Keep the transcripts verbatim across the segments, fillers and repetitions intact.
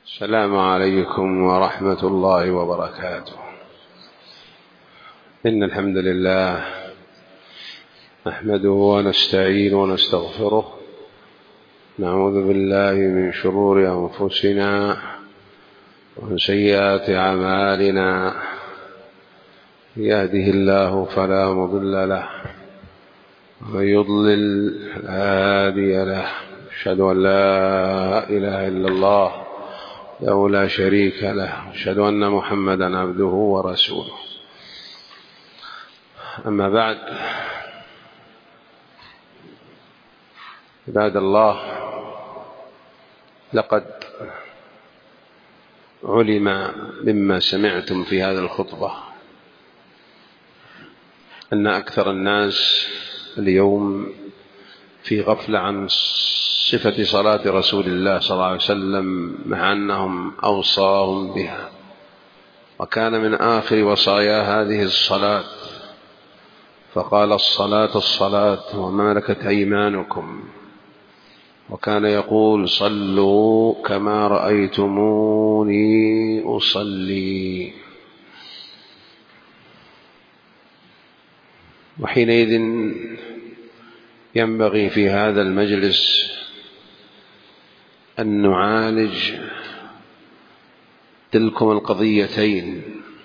السلام عليكم ورحمة الله وبركاته. إن الحمد لله نحمده ونستعين ونستغفره، نعوذ بالله من شرور أنفسنا ومن سيئات أعمالنا، يهده الله فلا مضل له ومن يضلل فلا هادي له. أشهد أن لا إله إلا الله وحده لا شريك له، أشهد أن محمدا عبده ورسوله. أما بعد، عباد الله، لقد علم مما سمعتم في هذه الخطبة أن أكثر الناس اليوم في غفلة عن صفة صلاة رسول الله صلى الله عليه وسلم، مع أنهم أوصاهم بها، وكان من آخر وصايا هذه الصلاة، فقال: الصلاة الصلاة وما ملكت أيمانكم، وكان يقول: صلوا كما رأيتموني أصلي. وحينئذ ينبغي في هذا المجلس أن نعالج تلكم القضيتين: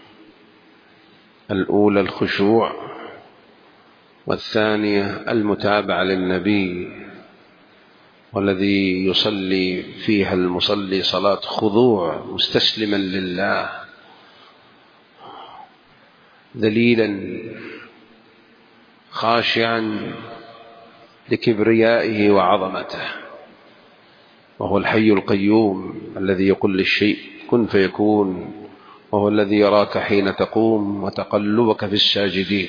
الأولى الخشوع، والثانية المتابعة للنبي، والذي يصلي فيها المصلي صلاة خضوع مستسلما لله، ذليلا خاشعا لكبريائه وعظمته، وهو الحي القيوم الذي يقول للشيء كن فيكون، وهو الذي يراك حين تقوم وتقلبك في الساجدين.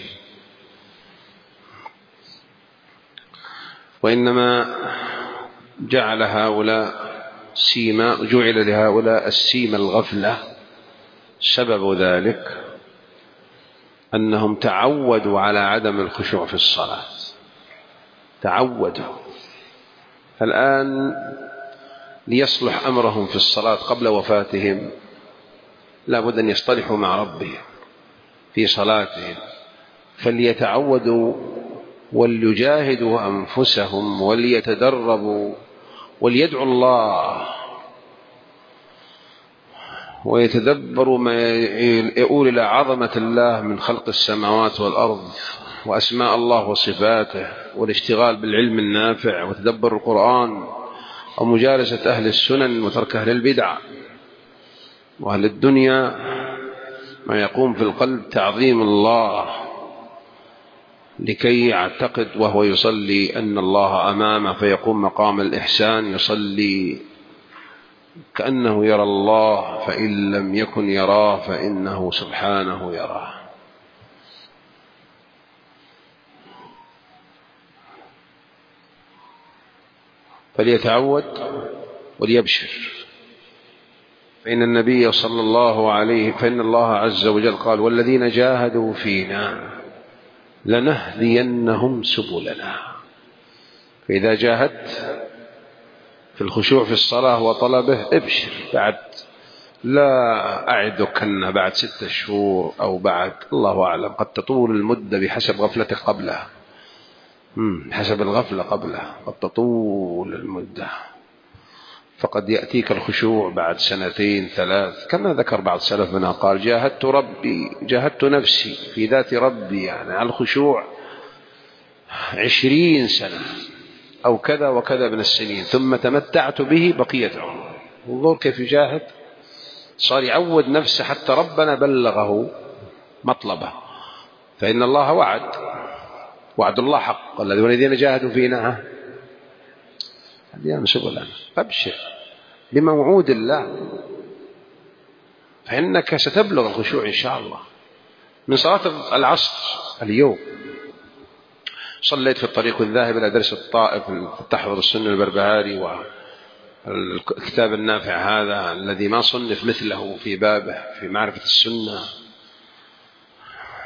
وإنما جعل هؤلاء سيما جعل لهؤلاء السيما الغفلة. سبب ذلك أنهم تعودوا على عدم الخشوع في الصلاة، تعودوا. الآن ليصلح أمرهم في الصلاة قبل وفاتهم لا بد أن يصطلحوا مع ربهم في صلاتهم، فليتعودوا وليجاهدوا أنفسهم وليتدربوا وليدعوا الله ويتدبروا ما يؤول إلى عظمة الله من خلق السماوات والأرض وأسماء الله وصفاته، والاشتغال بالعلم النافع وتدبر القرآن ومجالسة أهل السنن وترك أهل البدع وأهل الدنيا، ما يقوم في القلب تعظيم الله، لكي يعتقد وهو يصلي أن الله أمامه، فيقوم مقام الإحسان يصلي كأنه يرى الله، فإن لم يكن يراه فإنه سبحانه يراه. فليتعود وليبشر، فإن النبي صلى الله عليه فإن الله عز وجل قال: والذين جاهدوا فينا لنهدينهم سبلنا. فإذا جاهدت في الخشوع في الصلاة وطلبه ابشر، بعد لا أعدك أن بعد ستة شهور أو بعد، الله أعلم، قد تطول المدة بحسب غفلتك قبلها، حسب الغفلة قبلها قد تطول المدة، فقد يأتيك الخشوع بعد سنتين ثلاث، كما ذكر بعض سلفنا قال: جاهدت ربي جاهدت نفسي في ذات ربي، يعني على الخشوع عشرين سنة أو كذا وكذا من السنين، ثم تمتعت به بقية عمري. انظر كيف يجاهد، صار يعود نفسه حتى ربنا بلغه مطلبه. فإن الله وعد، وعد الله حق، الذين جاهدوا فينا هدينا سبلنا. فابشر بموعود الله، فإنك ستبلغ الخشوع إن شاء الله. من صلاة العصر اليوم صليت في الطريق الذاهب إلى درس الطائف تحضر السنة البربهاري والكتاب النافع هذا الذي ما صنف مثله في بابه في معرفة السنة،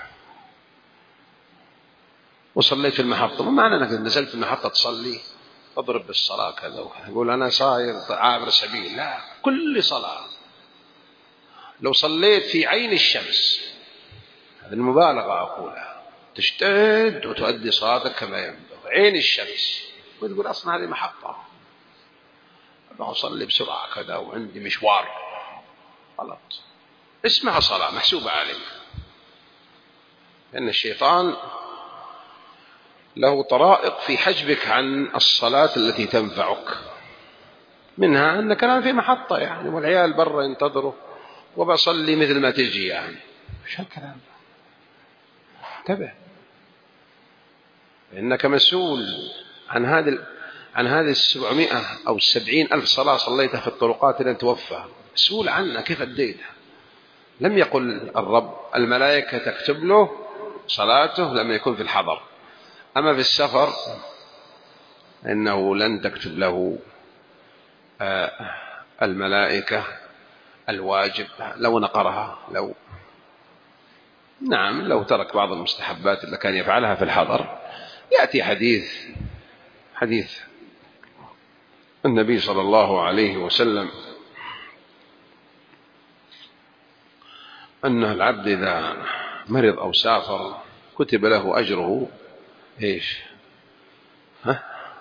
وصليت في المحطة. ومعنى أنك نزلت في المحطة تصلي تضرب بالصلاة كذا وكذا، يقول أنا صاير عابر سبيل. لا، كل صلاة لو صليت في عين الشمس، هذه المبالغة أقولها، تجتهد وتؤدي صلاتك كما ينبغي عين الشمس، وتقول أصلا هذه محطة أصلي بسرعة كذا وعندي مشوار، غلط. اسمها صلاة محسوبة عليك، لأن الشيطان له طرائق في حجبك عن الصلاة التي تنفعك، منها أنك الآن في محطة يعني، والعيال برا ينتظروا وبصلي مثل ما تجي يعني. مش هالكلام، انتبه، إنك مسؤول عن هذه عن هذه السبعمائة أو السبعين ألف صلاة صليتها في الطرقات لن توفى، مسؤول عنها كيف أديتها. لم يقل الرب الملائكة تكتب له صلاته لما يكون في الحضر، أما في السفر إنه لن تكتب له الملائكة الواجب لو نقرها، لو نعم لو ترك بعض المستحبات اللي كان يفعلها في الحضر. يأتي حديث حديث النبي صلى الله عليه وسلم أن العبد إذا مرض أو سافر كتب له أجره إيش؟ ها؟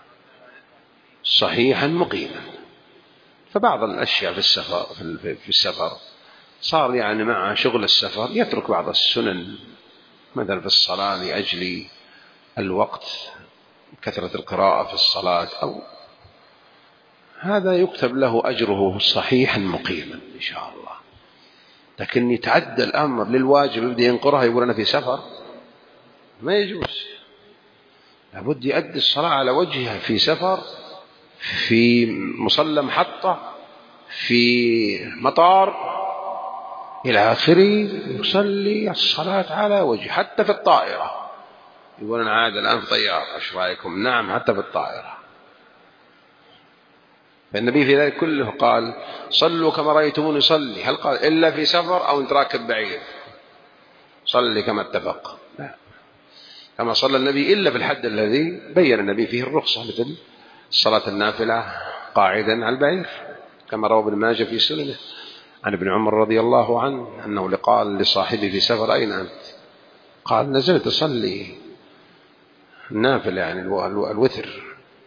صحيحا مقيما. فبعض الأشياء في السفر في السفر صار يعني مع شغل السفر يترك بعض السنن، مثلا في الصلاة لأجل الوقت، كثرة القراءة في الصلاة، أو هذا يكتب له أجره صحيحا مقيما إن شاء الله. لكن يتعدى الأمر للواجب يبدأ ينقرها يقول أنا في سفر، ما يجوز. لابد يؤدي الصلاة على وجهها في سفر، في مصلى محطة، في مطار إلى آخره، يصلي الصلاة على وجه. حتى في الطائرة يقول أنا عاد الآن في طيارة، إيش رأيكم؟ نعم، حتى في الطائرة. فالنبي في ذلك كله قال صلوا كما رأيتموني صلي. هل قال إلا في سفر أو أنت راكب بعير صلي كما اتفق؟ لا، كما صلى النبي إلا في الحد الذي بين النبي فيه الرخصة، مثل صلاة النافلة قاعدا على البعير، كما روى ابن ماجه في سننه عن ابن عمر رضي الله عنه أنه قال لصاحبه في سفر أين أنت؟ قال نزلت أصلي النافلة يعني الوتر.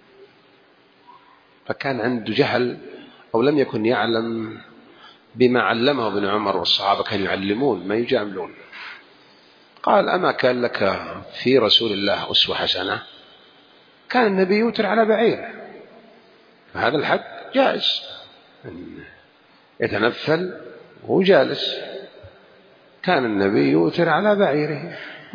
فكان عنده جهل أو لم يكن يعلم بما علمه ابن عمر، والصحابة كانوا يعلمون ما يجاملون. قال أما كان لك في رسول الله أسوة حسنة؟ كان النبي يوتر على بعيره، فهذا الحد جائز، يتنفل وهو جالس. كان النبي يوتر على بعيره.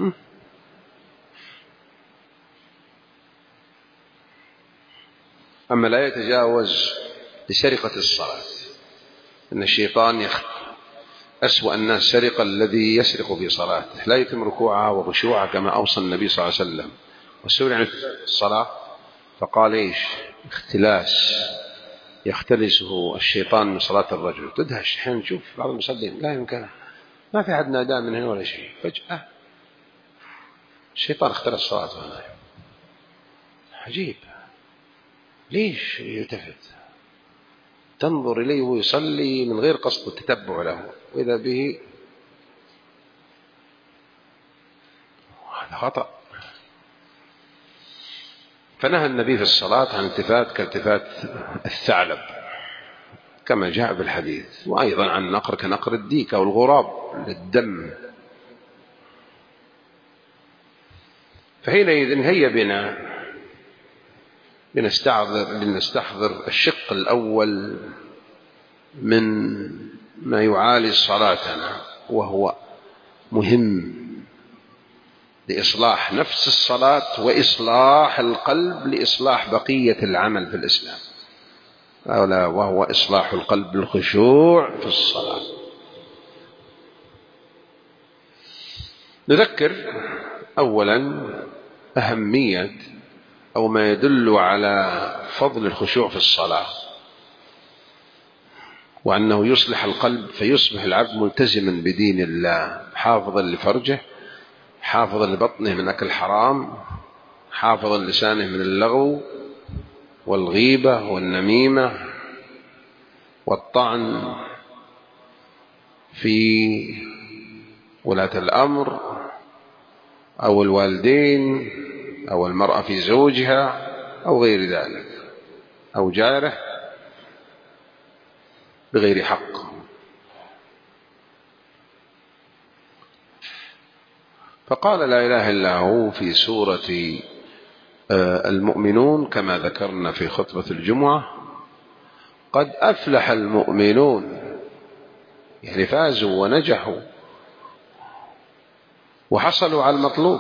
أما لا يتجاوز لسرقة الصلاة، إن الشيطان يخ أسوأ الناس سرقة الذي يسرق في صلاته، لا يتم ركوعها وخشوعها كما أوصى النبي صلى الله عليه وسلم. والسؤال عن الصلاة فقال إيش؟ اختلاس يختلسه الشيطان من صلاة الرجل. تدهش حين نشوف بعض المصلين لا يمكن، ما في حد نادى من هنا ولا شيء، فجأة الشيطان اختلس صلاته. عجيب، ليش يلتفت؟ تنظر إليه ويصلي من غير قصد التتبع له، وإذا به هذا خطأ. فنهى النبي في الصلاة عن التفات كالتفات الثعلب كما جاء بالحديث، وأيضا عن نقر كنقر الديك أو الغراب للدم. فحينئذ هيا بنا لنستحضر لنستحضر الشق الأول من ما يعالج صلاتنا، وهو مهم لإصلاح نفس الصلاة وإصلاح القلب لإصلاح بقية العمل في الإسلام، وهو إصلاح القلب بالخشوع في الصلاة. نذكر أولا أهمية أو ما يدل على فضل الخشوع في الصلاة، وأنه يصلح القلب فيصبح العبد ملتزما بدين الله، حافظا لفرجه، حافظا لبطنه من أكل حرام، حافظا لسانه من اللغو، والغيبة والنميمة والطعن في ولاة الأمر أو الوالدين أو المرأة في زوجها أو غير ذلك، أو جاره بغير حق. فقال لا إله إلا هو في سورة المؤمنون كما ذكرنا في خطبة الجمعة: قد أفلح المؤمنون، يعني فازوا ونجحوا وحصلوا على المطلوب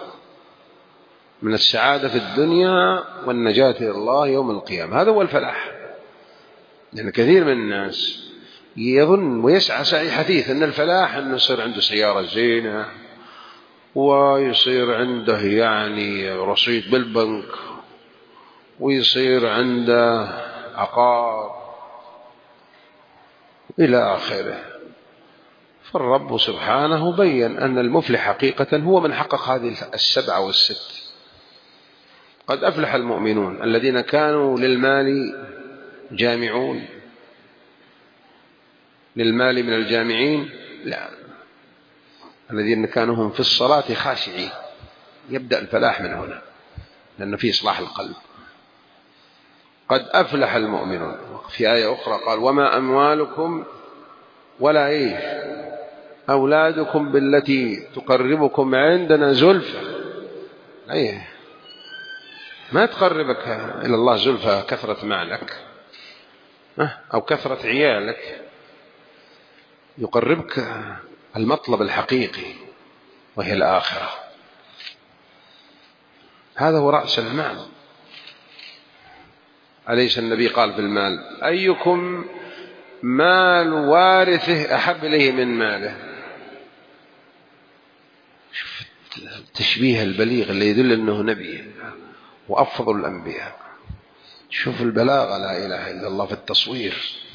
من السعادة في الدنيا والنجاة إلى الله يوم القيامة. هذا هو الفلاح. لأن يعني كثير من الناس يظن ويسعى سعي حثيث أن الفلاح أنه يصير عنده سيارة زينة ويصير عنده يعني رصيد بالبنك ويصير عنده عقار إلى آخره. فالرب سبحانه بيّن أن المفلح حقيقة هو من حقق هذه السبعة والست. قد أفلح المؤمنون الذين كانوا للمال جامعون. للمال من الجامعين؟ لا، الذين كانوا هم في الصلاة خاشعين. يبدأ الفلاح من هنا لأنه فيه إصلاح القلب. قد أفلح المؤمنون. في آية أخرى قال: وما أموالكم ولا إيه أولادكم بالتي تقربكم عندنا زلفى. أيه ما تقربك إلى الله زلفى كثرة مالك أو كثرة عيالك، يقربك المطلب الحقيقي وهي الآخرة. هذا هو رأس المال. أليس النبي قال في المال: أيكم مال وارثه أحب إليه من ماله؟ شوف التشبيه البليغ اللي يدل أنه نبي وأفضل الأنبياء. شوف البلاغة، لا إله إلا الله، في التصوير،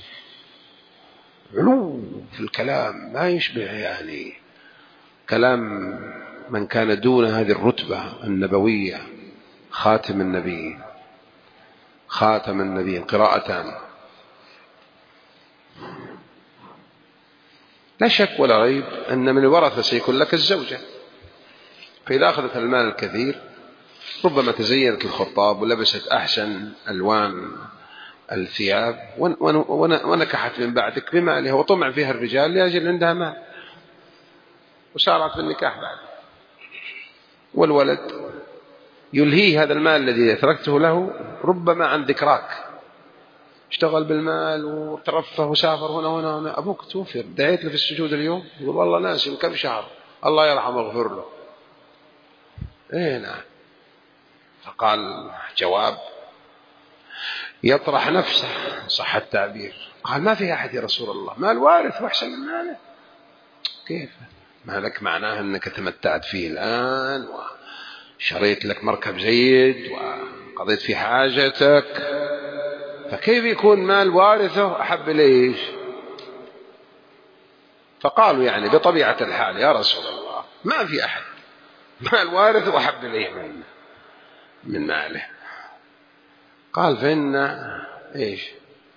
علو في الكلام ما يشبه يعني كلام من كان دون هذه الرتبة النبوية. خاتم النبي، خاتم النبي، قراءتان. لا شك ولا ريب أن من الورثة سيكون لك الزوجة، فإذا أخذت المال الكثير ربما تزينت الخطاب ولبست أحسن ألوان الثياب ونكحت من بعدك بمالها وطمع فيها الرجال لأجل عندها مال وسارعت في النكاح بعد. والولد يلهي هذا المال الذي تركته له ربما عن ذكراك، اشتغل بالمال وترفه وسافر هنا هنا هنا. أبوك توفر، دعيت له في السجود اليوم، يقول والله ناسي من كم شهر، الله يرحمه ويغفر له. إيه نعم. فقال جواب يطرح نفسه، صح التعبير. قال ما في أحد يا رسول الله، مال وارث وأحسن من ماله. كيف مالك؟ معناه أنك تمتعت فيه الآن وشريت لك مركب زيد وقضيت في حاجتك، فكيف يكون مال وارثه أحب إليش؟ فقالوا يعني بطبيعة الحال يا رسول الله ما في أحد مال وارثه أحب إليه من من ماله. قال فإن إيش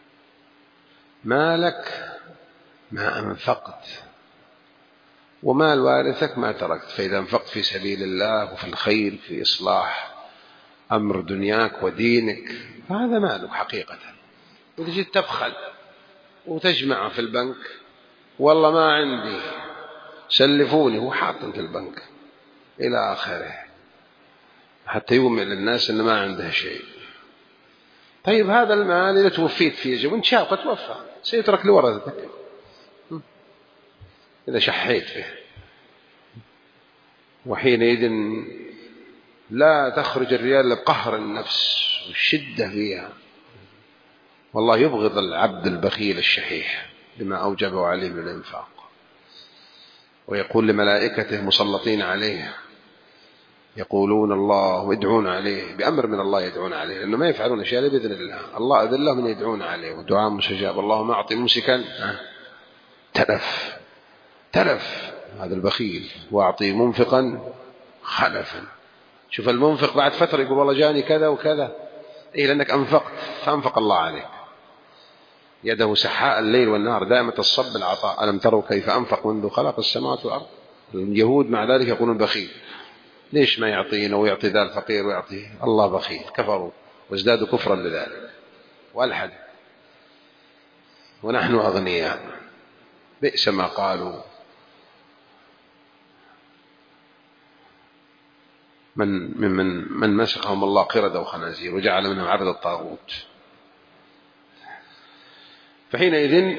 مالك ما أنفقت ومال وارثك ما تركت، فإذا أنفقت في سبيل الله وفي الخير في إصلاح أمر دنياك ودينك فهذا مالك حقيقة. وتجي تبخل وتجمع في البنك، والله ما عندي سلفوني، هو حاطن في البنك إلى آخره حتى يومئ للناس أن ما عنده شيء. طيب هذا المال إذا توفيت فيه وانت شاق توفى سيترك لورثتك إذا شحيت فيه، وحينئذ لا تخرج الريال بقهر النفس والشدة فيها. والله يبغض العبد البخيل الشحيح بما أوجبه عليه من الإنفاق، ويقول لملائكته مسلطين عليه يقولون الله ويدعون عليه بأمر من الله، يدعون عليه لأنه ما يفعلون شيئا بإذن الله. الله أذن لهم من يدعون عليه ودعاء مستجاب. اللهم أعطي ممسكا تلف تلف هذا البخيل، وأعطي منفقا خلفا. شوف المنفق بعد فترة يقول والله جاني كذا وكذا، إيه لأنك أنفقت فأنفق الله عليك. يده سحاء الليل والنهار دائمة الصب العطاء. ألم تروا كيف أنفق منذ خلق السماوات والأرض. اليهود مع ذلك يقولون بخيل، ليش ما يعطينا ويعطي ذا الفقير ويعطي الله بخيل. كفروا وازدادوا كفرا بذلك والحد، ونحن أغنياء بئس ما قالوا. من من من مسخهم الله قردة وخنازير وجعل منهم عبد الطاغوت. فحينئذ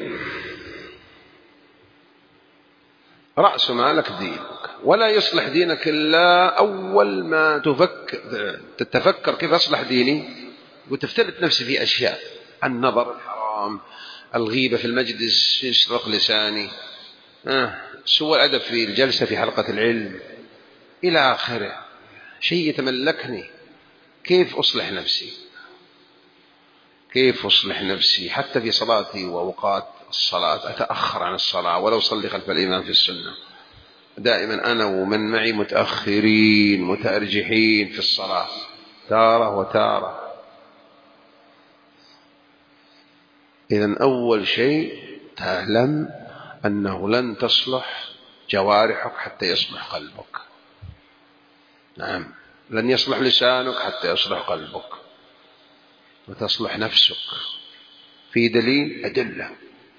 رأس مالك دينك، ولا يصلح دينك إلا أول ما تفكر تتفكر كيف أصلح ديني وتفتلت نفسي في أشياء: النظر الحرام، الغيبة في المجلس، يشرق لساني، آه، سوء الأدب في الجلسة في حلقة العلم إلى آخره. شيء يتملكني. كيف أصلح نفسي؟ كيف أصلح نفسي حتى في صلاتي وأوقات الصلاة أتأخر عن الصلاة ولو صلي خلف الإمام في السنة. دائما أنا ومن معي متأخرين متأرجحين في الصلاة تارة وتارة. إذن أول شيء تعلم أنه لن تصلح جوارحك حتى يصلح قلبك. نعم، لن يصلح لسانك حتى يصلح قلبك وتصلح نفسك. في دليل أدلة.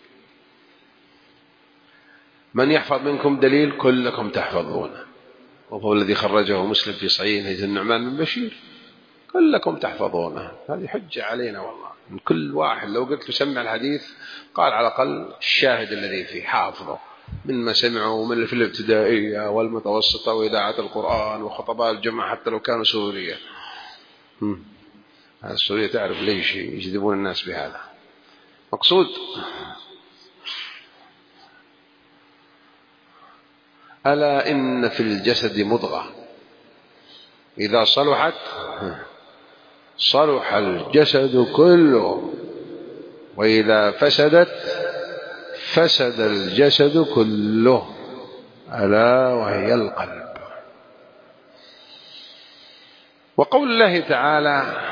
من يحفظ منكم دليل كلكم تحفظونه، وهو الذي خرجه مسلم في صحيح حديث النعمان بن بشير. كلكم تحفظونه. هذه حجة علينا والله. من كل واحد لو قلت له سمع الحديث قال على الأقل الشاهد الذي فيه حافظه مما سمعه من في الابتدائية والمتوسطة وإذاعة القرآن وخطباء الجمعة حتى لو كانوا سورية. السورية تعرف ليش يجذبون الناس بهذا. مقصود ألا إن في الجسد مضغة إذا صلحت صلح الجسد كله وإذا فسدت فسد الجسد كله ألا وهي القلب. وقول الله تعالى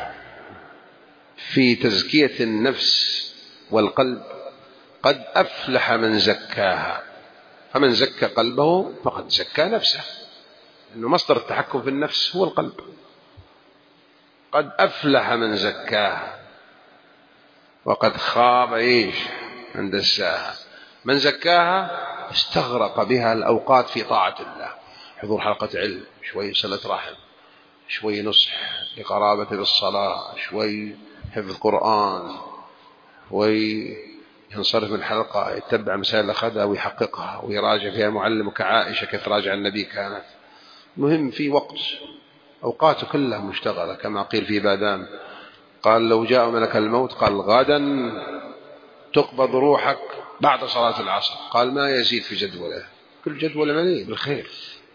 في تزكية النفس والقلب: قد أفلح من زكاها. فمن زكى قلبه فقد زكى نفسه، لأنه مصدر التحكم في النفس هو القلب. قد أفلح من زكاها وقد خاب إيش من دساها. من زكاها استغرق بها الأوقات في طاعة الله، حضور حلقة علم، شوي صلة رحم، شوي نصح لقرابة بالصلاة، شوي حفظ قرآن، شوي ينصرف من الحلقة يتبع مسائل أخذها ويحققها ويراجع فيها معلم كعائشة كيف راجع النبي كانت. مهم في وقت، أوقاته كلها مشتغلة. كما قيل في بادام قال: لو جاء ملك الموت قال: غدا تقبض روحك بعد صلاة العصر. قال: ما يزيد في جدوله. كل جدول مليء بالخير،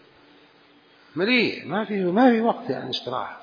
مليء، ما في ما في وقت يعني استراحة.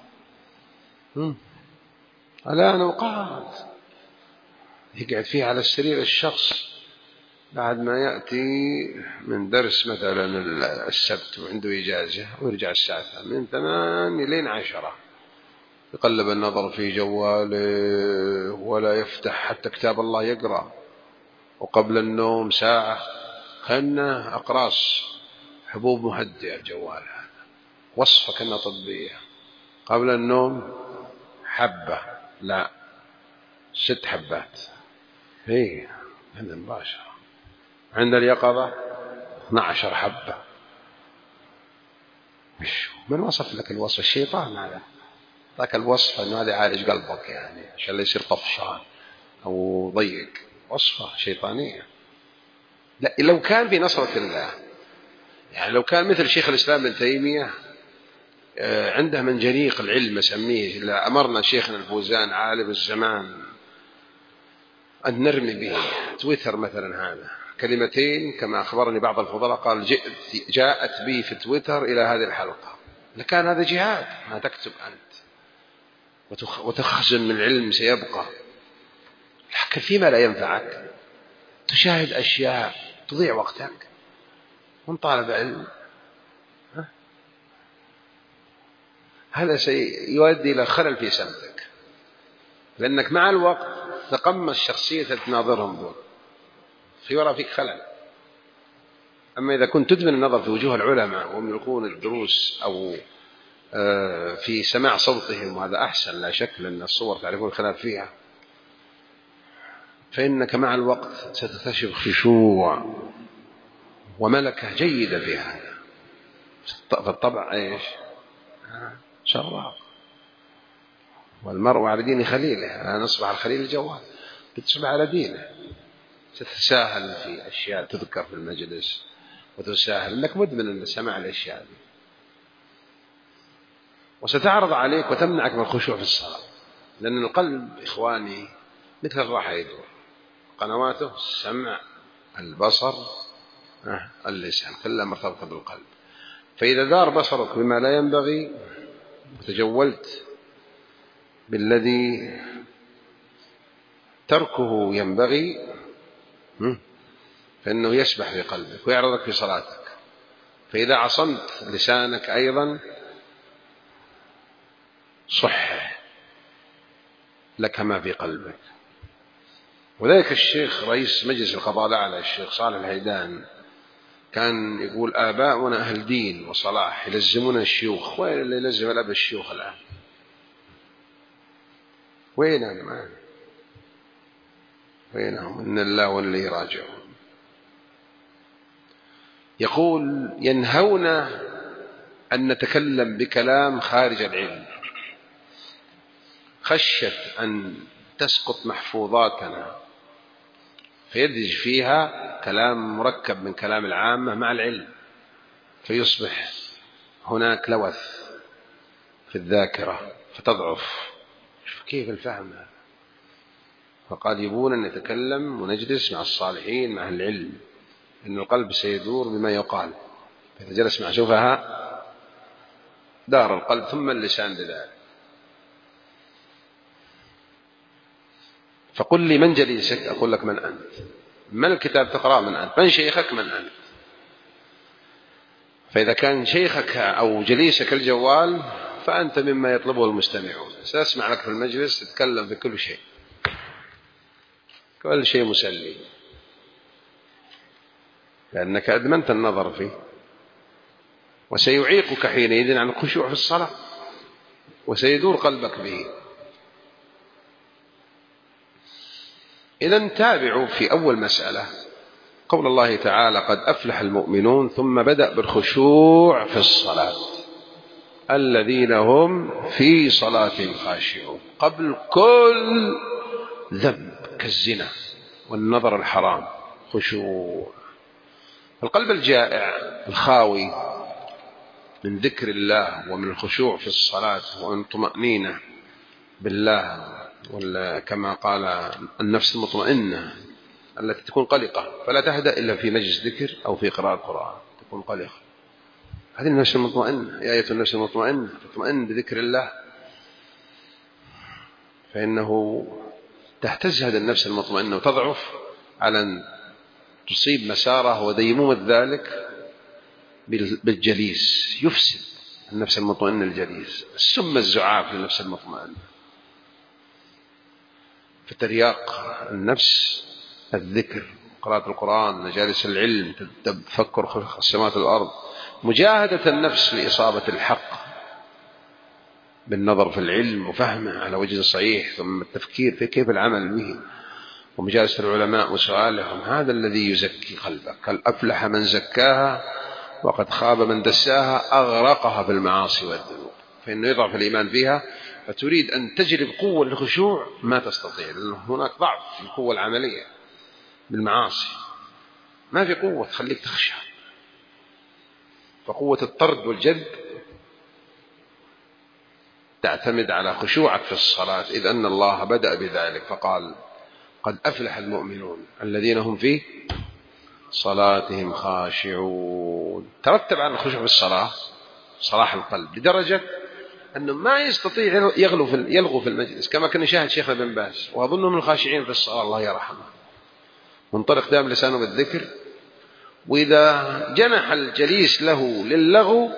الآن أوقات يقعد فيها على السرير الشخص بعد ما يأتي من درس مثلا السبت وعنده إجازة ويرجع الساعة من ثمان لين عشرة، يقلب النظر في جواله ولا يفتح حتى كتاب الله يقرأ. وقبل النوم ساعة كأنه أقراص حبوب مهدئة الجوال هذا، وصفة كأنها طبية. قبل النوم حبة، لا ست حبات، هي عند مباشرة. عند اليقظة اثنتا عشرة حبة. من وصف لك الوصف؟ الشيطان هذا ذاك الوصف أنه هذا يعالج قلبك يعني عشان لا يصير طفشان أو ضيق. وصفة شيطانية. لا، لو كان في نصرة الله، يعني لو كان مثل شيخ الإسلام ابن تيمية عنده منجنيق العلم أسميه، إلا أمرنا شيخنا الفوزان عالم الزمان أن نرمي به تويتر مثلا هذا كلمتين كما أخبرني بعض الفضلاء قال: جاءت بي في تويتر إلى هذه الحلقة. لكان هذا جهاد. ما تكتب أنت وتخزن من العلم سيبقى، لكن فيما لا ينفعك تشاهد أشياء تضيع وقتك. من طالب علم هذا سيؤدي إلى خلل في سمتك. لأنك مع الوقت تقمص شخصية تناظرهم دول، في وراء فيك خلل. أما إذا كنت تدمن النظر في وجوه العلماء وهم يلقون الدروس أو في سماع صوتهم، وهذا أحسن لا شك، لأن الصور تعرفون الخلاف فيها، فإنك مع الوقت ستكتشف خشوع وملكة جيدة في هذا. فالطبع إيش؟ شراق. والمرء على دين خليله، أنا نصبح الخليل الجوال، بتصبح على دينه، تتساهل في أشياء تذكر في المجلس وتساهل أنك مدمن سماع الأشياء دي، وستعرض عليك وتمنعك من الخشوع في الصلاة. لأن القلب إخواني مثل الراحة يدور، قنواته السمع البصر اللسان كلها مرتبطة بالقلب. فإذا دار بصرك بما لا ينبغي وتجولت بالذي تركه ينبغي فإنه يسبح في قلبك ويعرضك في صلاتك. فإذا عصمت لسانك أيضا صح لك ما في قلبك. وذلك الشيخ رئيس مجلس القضاء الأعلى الشيخ صالح الهيدان كان يقول آباؤنا أهل دين وصلاح يلزمون الشيوخ. وين اللي يلزم الأب الشيوخ الآن؟ وين أنا؟ وينهم؟ إن الله واللي يراجعون. يقول ينهون أن نتكلم بكلام خارج العلم خشية أن تسقط محفوظاتنا فيدرج فيها كلام مركب من كلام العامة مع العلم، فيصبح هناك لوث في الذاكرة فتضعف. كيف الفهم هذا؟ فقال يبون أن نتكلم ونجلس مع الصالحين مع العلم، إن القلب سيدور بما يقال. إذا جلس مع سفهاء دار القلب ثم اللسان بذلك. فقل لي من جليسك؟ أقول لك من أنت. من الكتاب تقرأ؟ من أنت. من شيخك؟ من أنت. فإذا كان شيخك أو جليسك الجوال فأنت مما يطلبه المستمعون، سأسمع لك في المجلس تتكلم في كل شيء، كل شيء مسلي، لأنك أدمنت النظر فيه، وسيعيقك حينئذ عن الخشوع في الصلاة وسيدور قلبك به. إذن تابعوا في أول مسألة قول الله تعالى قد أفلح المؤمنون، ثم بدأ بالخشوع في الصلاة الذين هم في صلاتهم خاشعون، قبل كل ذنب كالزنا والنظر الحرام خشوع. القلب الجائع الخاوي من ذكر الله ومن الخشوع في الصلاة ومن طمأنينة بالله، ولا كما قال النفس المطمئنة التي تكون قلقة فلا تهدأ إلا في مجلس ذكر أو في قراءة القرآن، تكون قلقة. هذه النفس المطمئنة، يا أيتها النفس المطمئنة تطمئن بذكر الله، فإنه تهتز هذه النفس المطمئنة وتضعف على أن تصيب مساره وديمومة ذلك بالجليس، يفسد النفس المطمئنة الجليس، السم الزعاف للنفس المطمئنة. فترياق النفس الذكر، قراءة القرآن، مجالس العلم، تفكر خلق السماوات والأرض، مجاهدة النفس لإصابة الحق بالنظر في العلم وفهمه على وجه صحيح، ثم التفكير في كيف العمل به، ومجالسة العلماء وسؤالهم. هذا الذي يزكي قلبك. هل أفلح من زكاها وقد خاب من دساها، أغرقها في المعاصي والذنوب، فإنه يضعف الإيمان فيها، فتريد أن تجلب قوة للخشوع ما تستطيع، لأن هناك ضعف في القوة العملية بالمعاصي، ما في قوة تخليك تخشى. فقوة الطرد والجذب تعتمد على خشوعك في الصلاة، إذ أن الله بدأ بذلك فقال قد أفلح المؤمنون الذين هم في صلاتهم خاشعون. ترتب على الخشوع في الصلاة صلاح القلب، لدرجة أنه ما يستطيع يغلو في يلغو في المجلس، كما كنا نشاهد شيخنا بن باز وأظنه من الخاشعين في الصلاة الله يرحمه، منطلق دائما لسانه بالذكر، وإذا جنح الجليس له للغو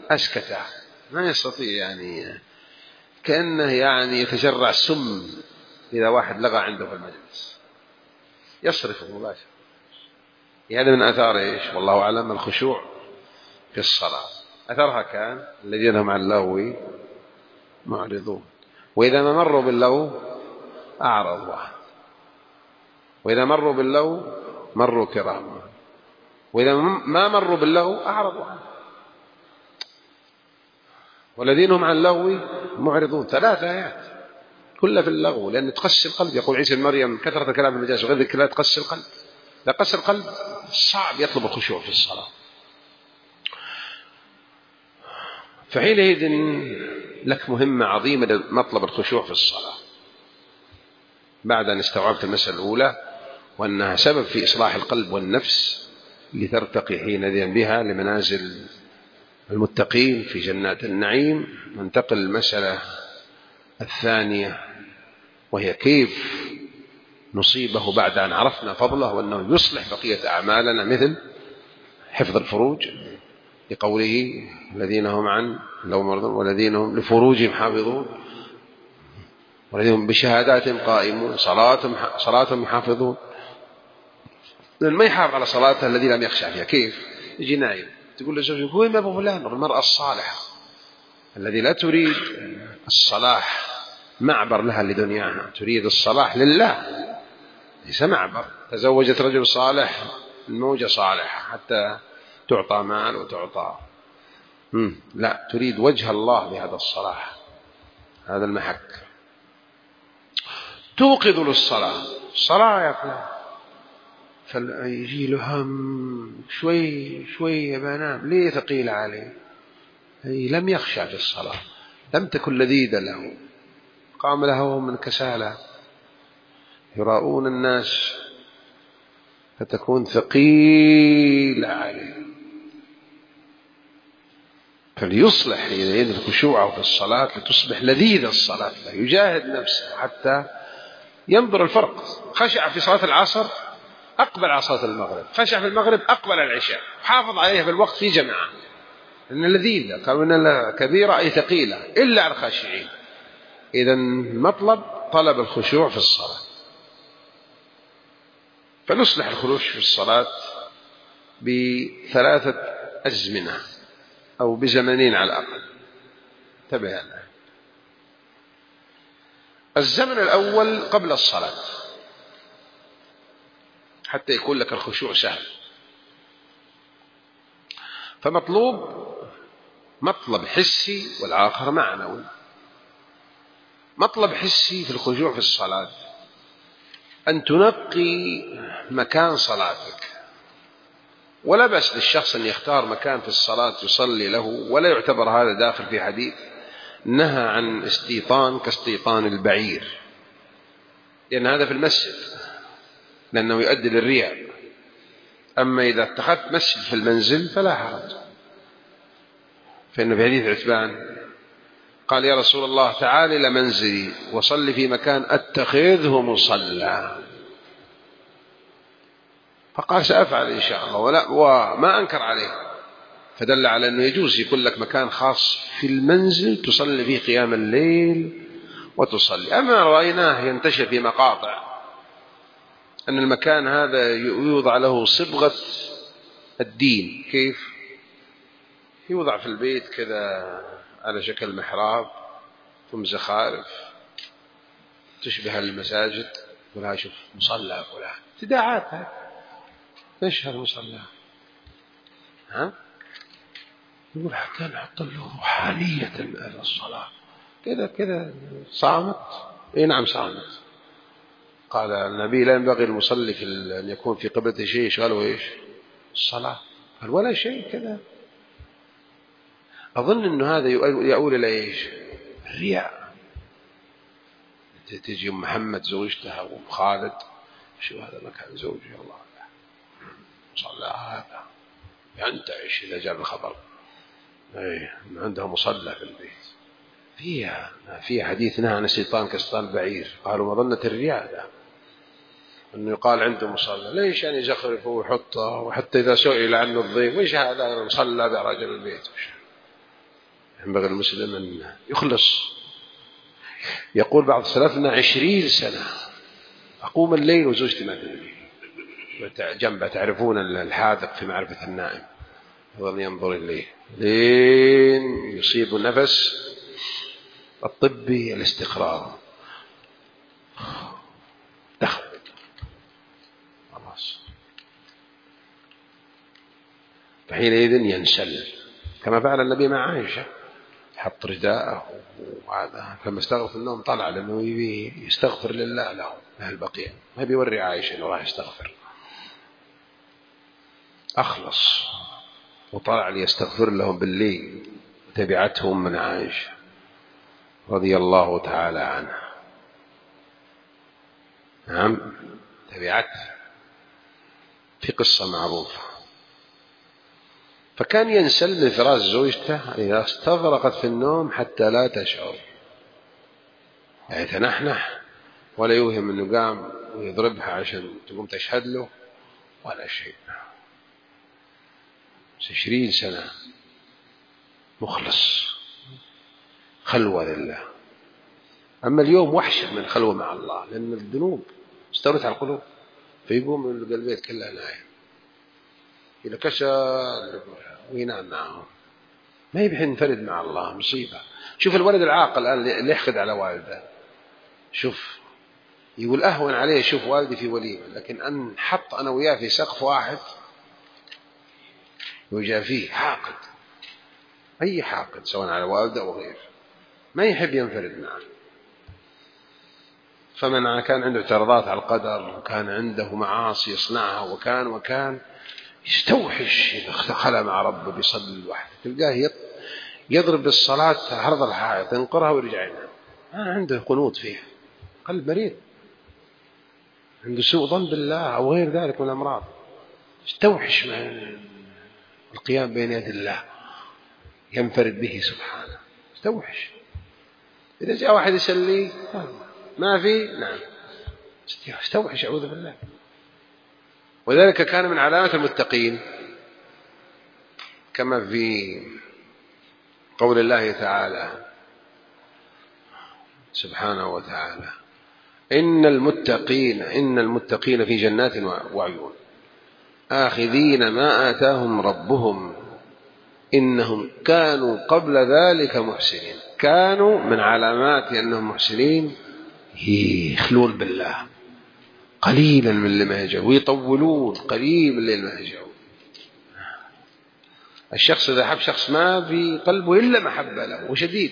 أسكته، ما يستطيع، يعني كأنه يعني يتجرع سم إذا واحد لغى عنده في المجلس يصرفه مباشرة. هذا من آثار إيش والله أعلم الخشوع في الصلاة. أثرها كان الذين هم عن اللغو معرضون، وإذا ما مروا باللغو أعرضوا، وإذا مروا باللغو مروا كراما، وإذا ما مروا باللغو أعرضوا عنه. والذين هم عن اللغو معرضون ثلاث آيات كلها في اللغو، لأن تقسي القلب. يقول عيسى مريم كثرة الكلام في المجالس وغير ذلك لا تقسي القلب. لا قسي القلب صعب يطلب الخشوع في الصلاة. فحينئذ لك مهمة عظيمة مطلب الخشوع في الصلاة بعد أن استوعبت المسألة الأولى وأنها سبب في إصلاح القلب والنفس لترتقي حينئذ بها لمنازل المتقين في جنات النعيم. ننتقل المسألة الثانية وهي كيف نصيبه بعد أن عرفنا فضله وأنه يصلح بقية أعمالنا، مثل حفظ الفروج لقوله الذين هم عن والذين هم لفروجهم حافظون والذين هم بشهاداتهم قائمون صلاتهم يحافظون. ما يحافظ على صلاته الذي لم يخشع فيها. كيف يجي نايم تقول لزوجك هو ما أبو فلان؟ المرأة الصالحة الذي لا تريد الصلاح معبر لها لدنياها، تريد الصلاح لله ليس معبر. تزوجت رجل صالح الموجة صالحة حتى تعطى مال وتعطى مم. لا، تريد وجه الله بهذا الصلاح، هذا المحك. توقظ للصلاة الصلاة يا فلان، فيجي له هم شوي شوي يا بنام ليه ثقيل عليه، هي لم يخشع في الصلاة، لم تكن لذيذة له، قام له من كسالة يراؤون الناس فتكون ثقيلة عليه. فليصلح حينئذ خشوعه في الصلاة لتصبح لذيذة الصلاة، يجاهد نفسه حتى ينظر الفرق. خشع في صلاة العصر أقبل على صلاة المغرب، خشع في المغرب أقبل العشاء، حافظ عليها في الوقت في جماعة، إن لذيذة قالوا إن كبيرة أي ثقيلة إلا على الخاشعين. إذا مطلب طلب الخشوع في الصلاة. فنصلح الخشوع في الصلاة بثلاثة أزمنة أو بزمنين على الأقل. انتبه الآن. الزمن الأول قبل الصلاة حتى يكون لك الخشوع سهل. فمطلوب مطلب حسي والآخر معنوي. مطلب حسي في الخشوع في الصلاة أن تنقي مكان صلاتك، ولا بأس للشخص أن يختار مكان في الصلاة يصلي له، ولا يعتبر هذا داخل في حديث نهى عن استيطان كاستيطان البعير، لأن هذا في المسجد لأنه يؤدي للرياء. أما إذا اتخذت مسجد في المنزل فلا حرج. فإنه في حديث عتبان قال يا رسول الله تعال إلى منزلي وصلي في مكان أتخذه مصلى، فقال سأفعل إن شاء الله، ولا وما أنكر عليه. فدل على أنه يجوز يكون لك مكان خاص في المنزل تصلي فيه قيام الليل وتصلي. أما رأيناه ينتشر في مقاطع أن المكان هذا يوضع له صبغة الدين. كيف؟ يوضع في البيت كذا على شكل محراب ثم زخارف تشبه المساجد، ولا شوف مصلى ولا ابتداعات. هذا ايش هذا المصلى؟ ها؟ يقول حتى نحط له روحانية الصلاة كذا كذا. صامت؟ اي نعم صامت. قال النبي لا ينبغي المصلي في أن يكون في قبلته شيء يشغله ايش؟ الصلاة. قال ولا شيء كذا. أظن أنه هذا يؤول إلى إيش؟ الرياء. تجي أم محمد زوجتها وأم خالد شو هذا مكان زوجي الله صلى هذا ينتعش إذا جاء الخبر أيه عندها مصلى في البيت. فيها فيها حديث نهى عن الشيطان كاستيطان البعير. قالوا مظنة الرياء ده أنه يقال عنده مصلى. ليش يعني يزخرفه ويحطه، وحتى إذا سئل عنه الضيف وإيش هذا مصلى برجل البيت. ينبغي المسلم أن يخلص يقول بعض سلفنا عشرين سنة أقوم الليل وزوجتي ما تدري جنبه، تعرفون الحاذق في معرفة النائم، يظل ينظر إليه لين يصيب النفس الطبي الاستقرار، دخل خلاص، فحينئذ ينسل كما فعل النبي مع عائشة، حط رداءه وهذا فلما استغرق النوم طلع لأنه يبي يستغفر لله له أهل البقيع، ما بيوري عائشة أنه راح يستغفر، أخلص وطلع ليستغفر لهم بالليل، وتبعتهم من عائشة رضي الله تعالى عنها. نعم تبعته في قصة معروفة. فكان ينسل من فراش زوجته إذا استغرقت في النوم حتى لا تشعر، يعني يتنحنح ولا يوهم أنه قام ويضربها عشان تقوم تشهد له ولا شيء. عشرين سنة مخلص خلوة لله. أما اليوم وحشة من الخلوة مع الله، لأن الذنوب استولت على القلوب، فيقوم من البيت كلها نايم إذا كسل وينام معهم، ما يبي ينفرد مع الله، مصيبة. شوف الولد العاقل الآن اللي يحقد على والده، شوف يقول أهون عليه شوف والدي في وليمة، لكن أن حط أنا وياه في سقف واحد ويجافيه، حاقد، أي حاقد سواء على والده أو غيره ما يحب ينفرد معه. فمن كان عنده اعتراضات على القدر وكان عنده معاصي يصنعها وكان وكان يستوحش إذا خلى مع ربه بيصلي لوحده، تلقاه يضرب بالصلاة عرض الحائط ينقرها ويرجع ينام، ما عنده قنوط فيها، قلب مريض، عنده سوء ظن بالله أو غير ذلك من الأمراض، يستوحش من القيام بين يد الله ينفرد به سبحانه، يستوحش. إذا جاء واحد يسلي ما في، نعم استوحش أعوذ بالله. وذلك كان من علامات المتقين كما في قول الله تعالى سبحانه وتعالى إن المتقين إن المتقين في جنات وعيون آخذين ما آتاهم ربهم إنهم كانوا قبل ذلك محسنين. كانوا من علامات أنهم محسنين يخلون بالله قليلا من اللي ما يهجعون، ويطولون قليل من اللي ما يهجعون. الشخص إذا حب شخص ما في قلبه إلا محبة له وشديد،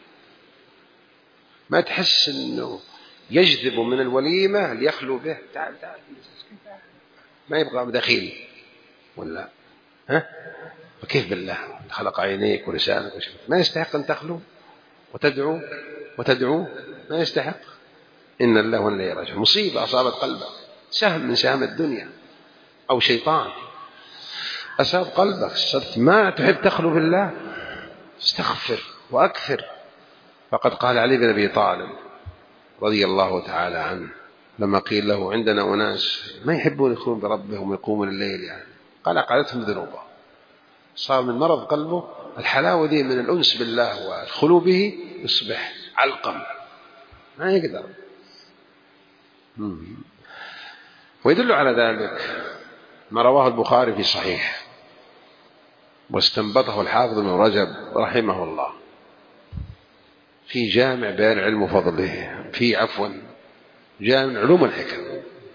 ما تحس أنه يجذب من الوليمة ليخلو به، تعال تعال ما يبغى دخيل ولا ها، وكيف بالله خلق عينيك ولسانك وشفتك، ما يستحق أن تخلو وتدعو وتدعو، ما يستحق. إن الله ولا يرجع مصيبة أصابت قلبك، سهم من سهم الدنيا أو شيطان أصاب قلبك، صرت ما تحب تخلو بالله، استغفر وأكثر. فقد قال علي بن أبي طالب رضي الله تعالى عنه لما قيل له عندنا أناس ما يحبون يخلون بربهم ويقومون الليل، يعني قال قعدتهم ذنوبه، صار من مرض قلبه الحلاوة دي من الأنس بالله والخلو به يصبح علقم ما يقدر. ويدل على ذلك ما رواه البخاري في صحيح واستنبطه الحافظ ابن رجب رحمه الله في جامع بيان علم وفضله، في عفوا جامع علوم الحكم.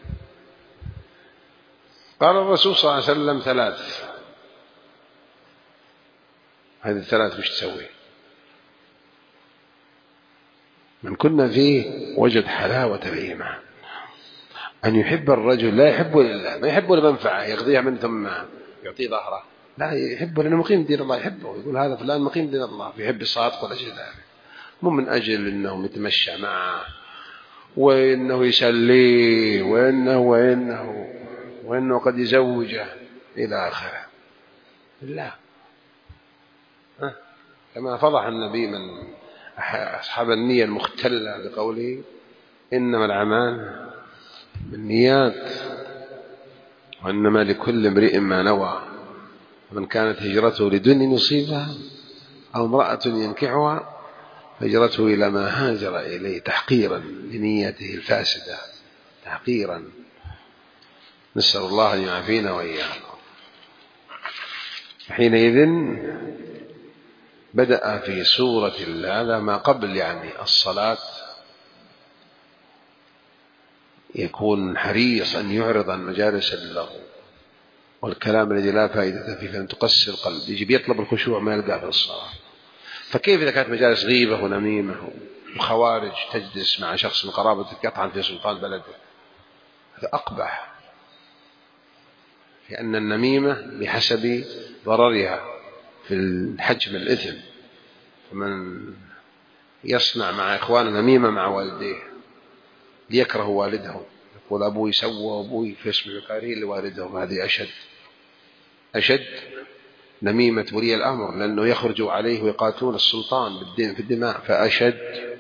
قال الرسول صلى الله عليه وسلم ثلاث، هذه الثلاث وش تسوي؟ من كنا فيه وجد حلاوة الإيمان، أن يحب الرجل لا يحبه لله، ما يحبه لمنفعه يقضيها من ثم يعطيه ظهره، لا يحبه لأنه مقيم دين الله، يحبه يقول هذا فلان مقيم دين الله، يحب الصادق ولا شيء ذلك، مو من أجل أنه يتمشى معه وإنه يسليه وإنه وإنه وإنه قد يزوجه إلى آخره، لا. كما فضح النبي من أصحاب النية المختلة بقوله إنما الأعمال بالنيات وإنما لكل امرئ ما نوى، ومن كانت هجرته لدنيا يصيبها أو امرأة ينكحها هجرته إلى ما هاجر إليه تحقيرا لنيته الفاسدة، تحقيرا. نسأل الله أن يعافينا وإياكم. حينئذ بدأ في سورة هذا ما قبل يعني الصلاة يكون حريص أن يعرض عن مجالس اللغو والكلام الذي لا فائدة فيه، فأن تقسي القلب. يجي يطلب الخشوع ما يلقاه في الصلاة. فكيف إذا كانت مجالس غيبة ونميمة وخوارج تجلس مع شخص من قرابتك يطعن في سلطان بلده؟ هذا أقبح، لأن النميمة بحسب ضررها في الحجم الإثم. فمن يصنع مع إخوانه نميمة مع والديه ليكره والدهم، يقول أبوي سوى وأبوي فيسمع كارهين لوالدهم، هذه أشد أشد نميمة ولي الأمر، لأنه يخرجوا عليه ويقاتلون السلطان في الدماء، فأشد.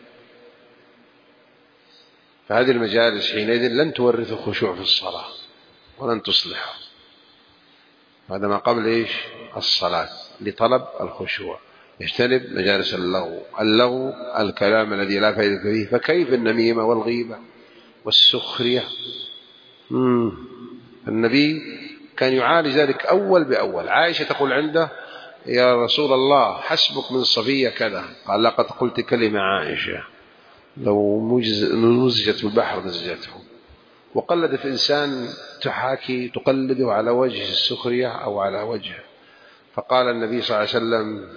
فهذه المجالس حينئذ لن تورث الخشوع في الصلاة ولن تصلحه. هذا ما قبل إيش؟ الصلاة، لطلب الخشوع. يجتنب مجالس اللغو. اللغو الكلام الذي لا فائدة فيه، فكيف النميمة والغيبة والسخرية؟ مم. النبي كان يعالج ذلك أول بأول. عائشة تقول عنده: يا رسول الله حسبك من صفية كذا. قال: لقد قلت كلمة عائشة لو مزجت بالبحر مزجته. وقلدت إنسان تحاكي تقلده على وجه السخرية أو على وجه. فقال النبي صلى الله عليه وسلم: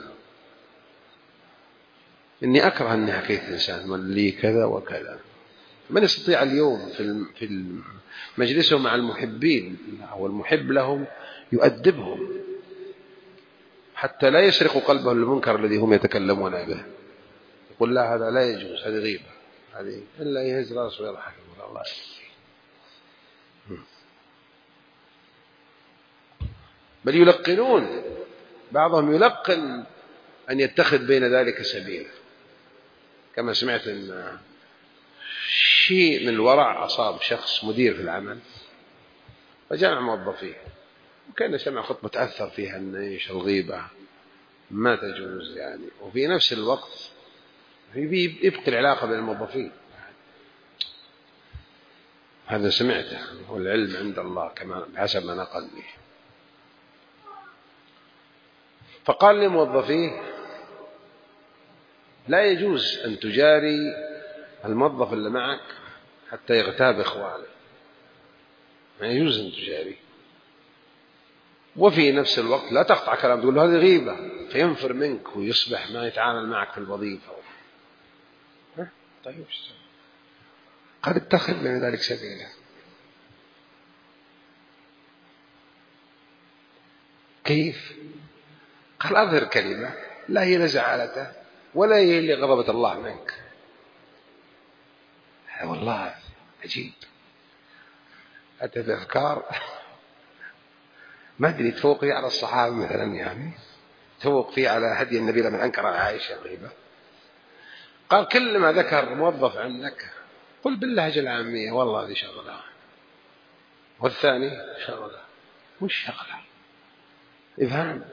إني أكره أني حكيت إنسان من لي كذا وكذا. من يستطيع اليوم في مجلسه مع المحبين أو المحب لهم يؤدبهم حتى لا يسرق قلبه المنكر الذي هم يتكلمون به؟ يقول: لا، هذا لا يجوز، هذه غيبة، هذه إلا يهز رأسه ويضحك. الله بل يلقنون، بعضهم يلقن أن يتخذ بين ذلك سبيلا. كما سمعت أن شيء من الورع أصاب شخص مدير في العمل وجمع موظفيه، وكان سمع خطبة تأثر فيها أن إيش الغيبة ما تجوز يعني، وفي نفس الوقت يبقي العلاقة بين الموظفين. هذا سمعته، والعلم عند الله كما بحسب ما نقل به. فقال لموظفيه: لا يجوز أن تجاري الموظف اللي معك حتى يغتاب إخوانه، ما يجوز أن تجاري. وفي نفس الوقت لا تقطع كلام، تقول له هذه غيبة فينفر منك ويصبح ما يتعامل معك في الوظيفة. طيب قد اتخذ من ذلك سبيلا. كيف؟ قال: أظهر كلمة لا هي لزعالته ولا هي اللي غضبت الله منك. والله عجيب، أتى بأفكار ما أدري تفوق فيه على الصحابة مثلا، يعني تفوق فيه على هدي النبي لما أنكر على عائشة غيبة. قال: كل ما ذكر موظف عندك قل باللهجة العامية والله هذه شغلة، والثاني شغلة. وش شغلة؟ إفهام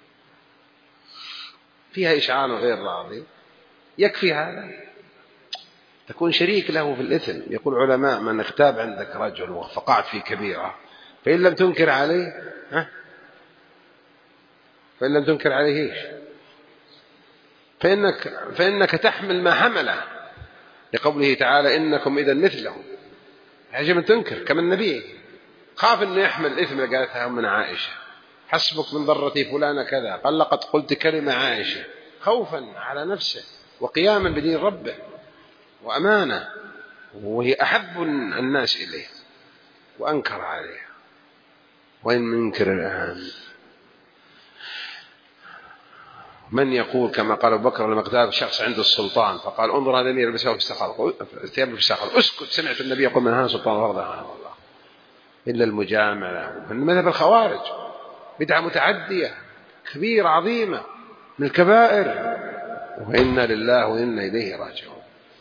فيها إشعار غير راضي، يكفي هذا تكون شريك له في الإثم. يقول علماء: من اغتاب عندك رجل وفقعت في كبيرة فإن لم تنكر عليه ها فإن لم تنكر عليه إيش؟ فإنك, فإنك تحمل ما حمله، لقوله تعالى: إنكم إذا مثلهم. يجب أن تنكر. كما النبي خاف أنه يحمل الإثم اللي قالتها من عائشة: حسبك من ضرتي فلانة كذا. قال: لقد قلت كلمة عائشة، خوفا على نفسه وقياما بدين ربه وأمانة، وهي أحب الناس إليه، وأنكر عليها. وإن منكر الآن من يقول كما قال أبو بكر لما اغتاب شخص عند السلطان فقال: انظر هذا أمير بسوى في السقر، اسكت، سمعت النبي يقول: من هان سلطان فرض عنه الله إلا المجاملة. من مذهب الخوارج بدعة متعدية كبيرة عظيمة من الكبائر. وإنا لله وإنا إليه راجعون،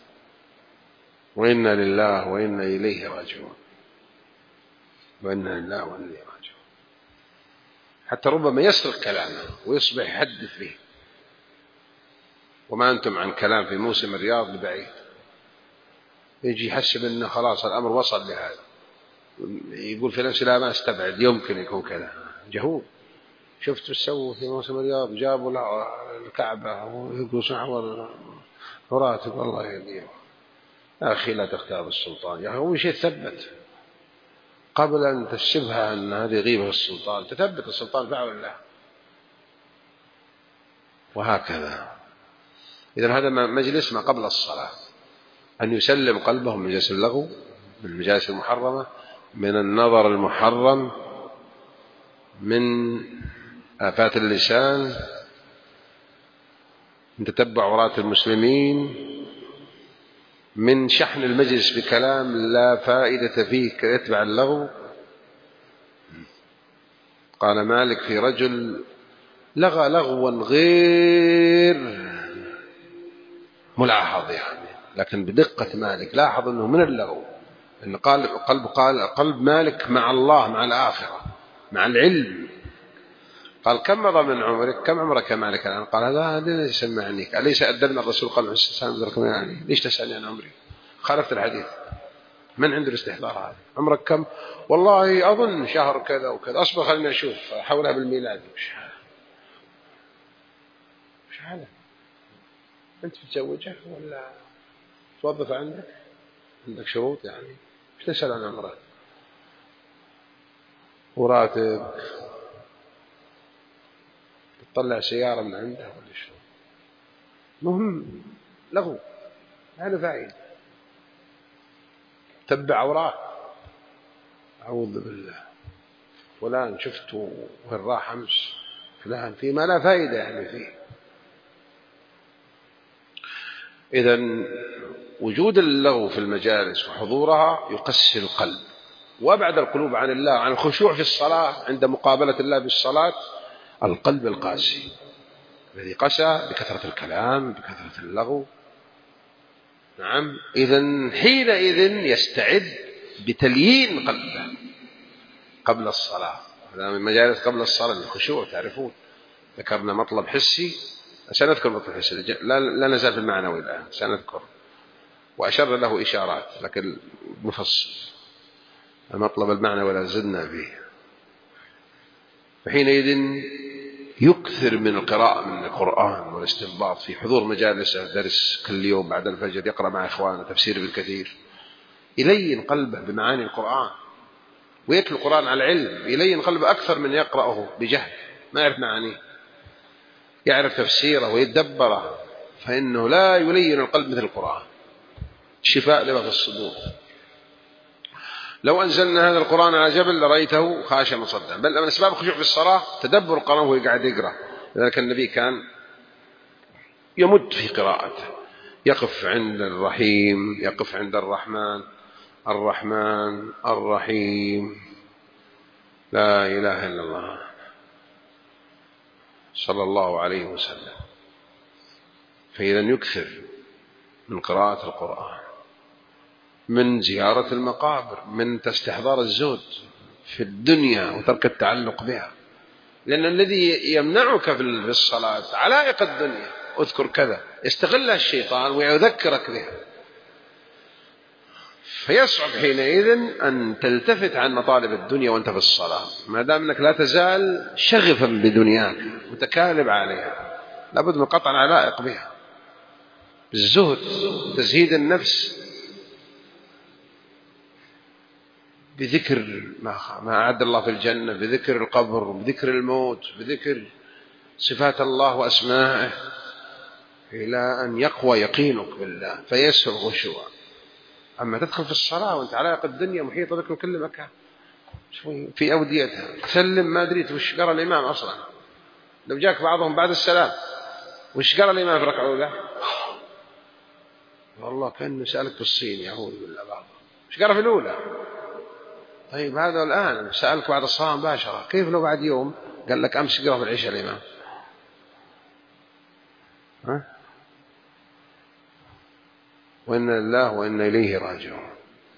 وإنا لله وإنا إليه راجعون، وإنا لله وإنا إليه راجعون. حتى ربما يسرق كلامه ويصبح يحدث به. وما أنتم عن كلام في موسم الرياض لبعيد، يجي يحسب أنه خلاص الأمر وصل لهذا، يقول في نفسه لا ما استبعد يمكن يكون كذا. جهول. شفت سووا في موسم الرياض، جابوا الكعبة ويقولوا سنحور وراتب. الله يهديه يا أخي، لا تختار السلطان يا أخي. أول شيء تثبت قبل أن تشبه أن هذه غيبة السلطان، تثبت السلطان فعل الله. وهكذا. إذن هذا مجلس ما قبل الصلاة، أن يسلم قلبه من مجالس اللغو، من المجالس المحرمة، من النظر المحرم، من آفات اللسان، من تتبع عورات المسلمين، من شحن المجلس بكلام لا فائدة فيه كيتبع اللغو. قال مالك في رجل لغى لغوا غير ملاحظ يعني، لكن بدقة مالك لاحظ أنه من اللغو، أن قال قلب قال قلب مالك مع الله، مع الآخرة، مع العلم. قال كم مضى من عمرك؟ كم عمرك يا مالك الآن؟ قال هذا هذا يسمعنيك، أليس أدلنا الرسول قال عليه الصلاة والسلام يعني ليش تسألني عن عمري؟ خالفت الحديث. من عنده الاستحضار هذا؟ عمرك كم؟ والله أظن شهر كذا وكذا. أصبر خلينا نشوف حولها بالميلاد. مش مش هذا. أنت بتزوجه ولا توظف عندك؟ عندك شروط يعني؟ مش تسأل عن عمره وراتب، تطلع سيارة من عنده ولا شو؟ مهم لغو، هذا فاعل. تبع عورات، أعوذ بالله. فلان شفته وين راح أمس، فلان فيه ما لا فائدة يعني فيه. إذن وجود اللغو في المجالس وحضورها يقسي القلب وأبعد القلوب عن الله، عن الخشوع في الصلاة عند مقابلة الله بالصلاة. القلب القاسي الذي قسى بكثرة الكلام، بكثرة اللغو. نعم. إذن حينئذ يستعد بتليين قلبه قبل الصلاة. هذا من مجالس قبل الصلاة الخشوع. تعرفون ذكرنا مطلب حسي، سنذكر مطلب حسي، لا, لا نزال في المعنوي الآن، سنذكر وأشر له إشارات لكن نفصل. المطلب المعنوي لا زلنا فيه. فحينئذ يكثر من القراءة من القرآن والاستنباط في حضور مجالس درس كل يوم بعد الفجر، يقرأ مع إخوانه تفسير بالكثير، يلين قلبه بمعاني القرآن ويتلو القرآن على العلم، يلين قلبه أكثر من يقرأه بجهل ما يعرف معانيه، يعرف تفسيره ويتدبره، فإنه لا يلين القلب مثل القرآن. شفاء لما في الصدور. لو أنزلنا هذا القرآن على جبل لرأيته خاشعا مصدعا. بل من أسباب الخشوع في الصلاة تدبر القرآن وهو قاعد يقرأ. لذلك النبي كان يمد في قراءته، يقف عند الرحيم، يقف عند الرحمن، الرحمن الرحيم، لا إله إلا الله صلى الله عليه وسلم. فإذا يكثر من قراءة القرآن، من زيارة المقابر، من استحضار الزهد في الدنيا وترك التعلق بها. لأن الذي يمنعك في الصلاة علائق الدنيا، اذكر كذا، يستغلها الشيطان ويذكرك بها، فيصعب حينئذ أن تلتفت عن مطالب الدنيا وأنت في الصلاة، ما دام أنك لا تزال شغفا بدنياك متكالب عليها. لابد من قطع العلائق بها بالزهد، تزهيد النفس بذكر ما أعد الله في الجنة، بذكر القبر، بذكر الموت، بذكر صفات الله وأسمائه، إلى أن يقوى يقينك بالله فيسر الخشوع. أما تدخل في الصلاة وأنت علائق الدنيا محيطة بك من كل مكان في أوديتها، تسلم ما أدريت وش قرأ الإمام أصلا. لو جاك بعضهم بعد السلام وش قرأ الإمام في ركعة أولى؟ والله كأنه سألك بالصين، يعوذ بالله بعضهم. وش قرأ في الأولى؟ طيب هذا الآن سألك بعد الصلاة مباشرة، كيف لو بعد يوم قال لك أمس قرأ في العشاء الإمام؟ ها؟ وإن الله وإن إليه راجعون.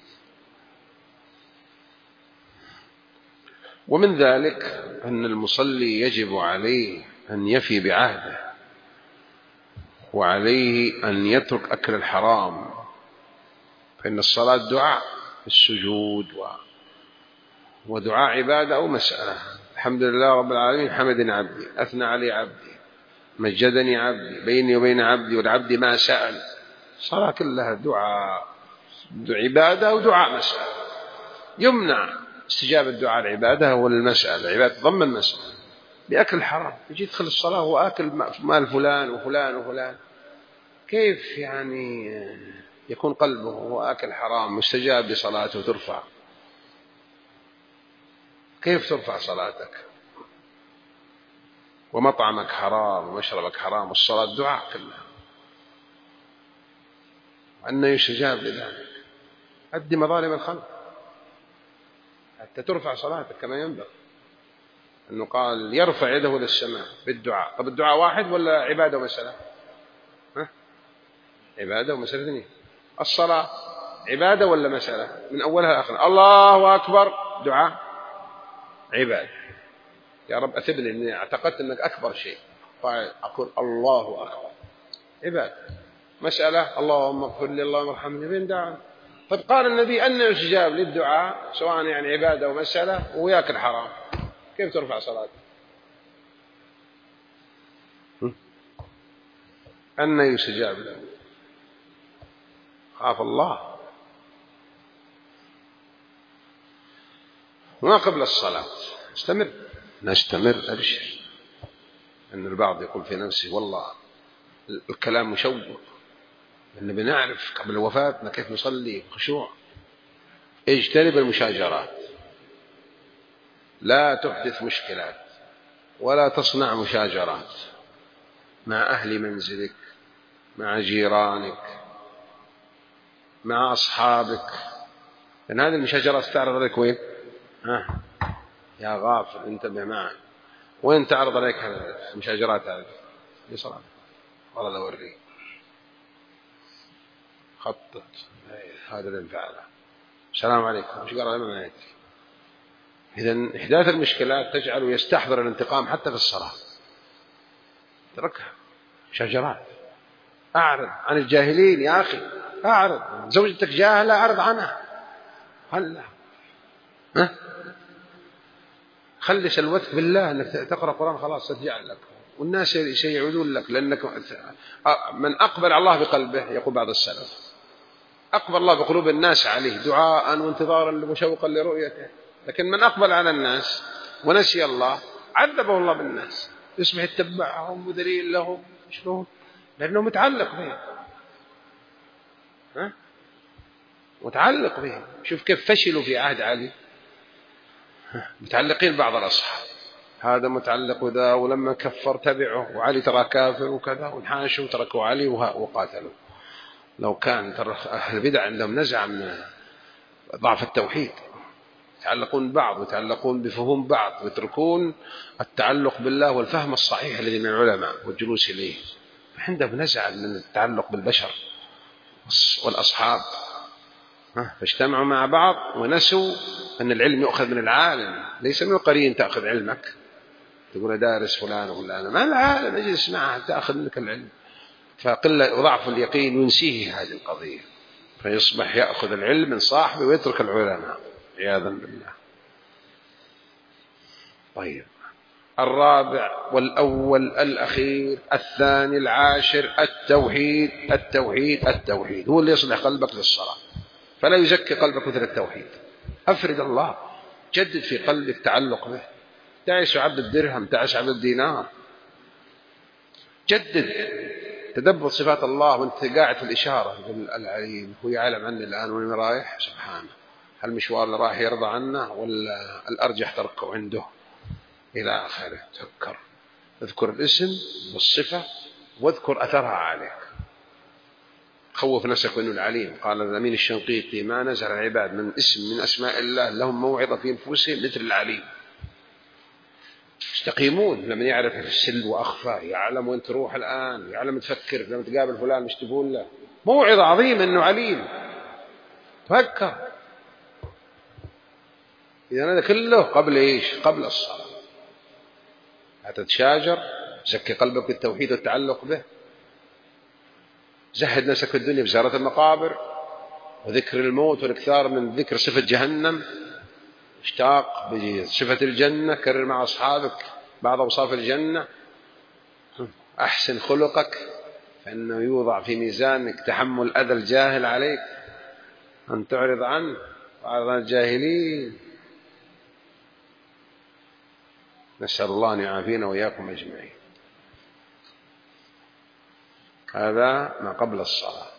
ومن ذلك أن المصلي يجب عليه أن يفي بعهده وعليه أن يترك أكل الحرام، فإن الصلاة دعاء السجود و... ودعاء عبادة أو مسألة. الحمد لله رب العالمين، حمدني عبدي، أثنى علي عبدي، مجدني عبدي، بيني وبين عبدي والعبد ما سأل. الصلاة كلها دعاء، عبادة ودعاء مسألة. يمنع استجابة دعاء العبادة والمسألة، العبادة تضمن مسألة بأكل الحرام. يجي يدخل الصلاة وآكل مال فلان وفلان وفلان، كيف يعني يكون قلبه وآكل حرام مستجاب لصلاته ترفع؟ كيف ترفع صلاتك ومطعمك حرام ومشربك حرام والصلاة دعاء كلها؟ أن يستجاب لذلك. أدي مظالم الخلق حتى ترفع صلاتك كما ينبغي. أنه قال يرفع يده للسماء بالدعاء. طب الدعاء واحد ولا عبادة ومسألة؟ ها؟ عبادة ومسألة اثنين. الصلاة عبادة ولا مسألة من أولها لآخرها؟ الله أكبر دعاء عبادة. يا رب أثبني أني اعتقدت أنك أكبر شيء، أقول الله أكبر عبادة. مسألة اللهم اغفر لي اللهم ارحمني بين دعاء. طيب قال النبي أن يستجاب للدعاء سواء يعني عبادة ومسألة وياكل حرام، كيف ترفع صلاتك؟ أن يستجاب له. خاف الله. ما قبل الصلاة استمر، نستمر أبشر. أن البعض يقول في نفسه والله الكلام مشوق، لأن بنعرف قبل وفاتنا كيف نصلي خشوع. اجتنب المشاجرات، لا تحدث مشكلات ولا تصنع مشاجرات مع أهل منزلك، مع جيرانك، مع أصحابك، لأن هذه المشاجرات تعرض عليك وين؟ ها يا غافل انتبه معي، وين تعرض عليك المشاجرات هذه؟ بصراحة والله لو أوريك خطط هذا اللي فعله. السلام عليكم، مش قال ما يدري. إذن إحداث المشكلات تجعله يستحضر الانتقام حتى في الصلاة. تركها مشاجرات. أعرض عن الجاهلين يا أخي، أعرض. زوجتك جاهلة أعرض عنها. هلا ها خلي سلوتك بالله أنك تقرأ قرآن خلاص ترجع لك، والناس سيعودون لك، لأنك من أقبل الله بقلبه. يقول بعض السلف أقبل الله بقلوب الناس عليه دعاء وانتظارا وشوقا لرؤيته، لكن من أقبل على الناس ونسي الله عذبه الله بالناس، يصبح يتبعهم وذليل لهم. شلون؟ لأنه متعلق به، ها؟ متعلق به. شوف كيف فشلوا في عهد علي، متعلقين بعض الأصحاب، هذا متعلق ذا، ولما كفر تبعه، وعلي ترى كافر وكذا، وانحاشوا وتركوا علي وقاتلوا. لو كان ترى أهل البدع عندهم نزعة من ضعف التوحيد، يتعلقون ببعض ويتعلقون بفهوم بعض ويتركون التعلق بالله والفهم الصحيح الذي من العلماء والجلوس إليه. عندهم نزعة من التعلق بالبشر والأصحاب، فاجتمعوا مع بعض ونسوا أن العلم يؤخذ من العالم، ليس من القرين تأخذ علمك. تقول دارس فلان وفلان، ما العالم اجلس معه تأخذ منك العلم. فقلة وضعف اليقين ينسيه هذه القضية، فيصبح يأخذ العلم من صاحبه ويترك العلماء عياذا بالله. طيب الرابع والأول الأخير الثاني العاشر التوحيد. التوحيد التوحيد هو اللي يصلح قلبك للصلاة، فلا يزكي قلبك مثل التوحيد. أفرد الله، جدد في قلبك تعلق به. تعس عبد الدرهم، تعس عبد الدينار. جدد تدبر صفات الله وانت قاعد في الإشارة. يقول العليم هو يعلم عني الآن وين رايح سبحانه، هل المشوار اللي راح يرضى عنه ولا الأرجح تركه عنده إلى آخره. تذكر اذكر الاسم والصفة واذكر أثرها عليك. خوف نفسك أنه العليم. قال الأمين الشنقيطي ما نزل العباد من اسم من أسماء الله لهم موعظة في أنفسهم مثل العليم. يستقيمون لما يعرف السل وأخفى، يعلم وين تروح الآن، يعلم تفكر لما تقابل فلان مش تقول له. موعظة عظيمة أنه عليم. تفكر. إذا هذا كله قبل إيش؟ قبل الصلاة. هتتشاجر زكي قلبك بالتوحيد والتعلق به. زهد نفسك في الدنيا بزيارة المقابر وذكر الموت والاكثار من ذكر صفة جهنم، اشتاق بصفة الجنة، كرر مع أصحابك بعض أوصاف الجنة، أحسن خلقك فإنه يوضع في ميزانك تحمل أذى الجاهل عليك، أن تعرض عنه وعرض عن الجاهلين. نسأل الله أن يعافينا وإياكم أجمعين. هذا ما قبل الصلاة.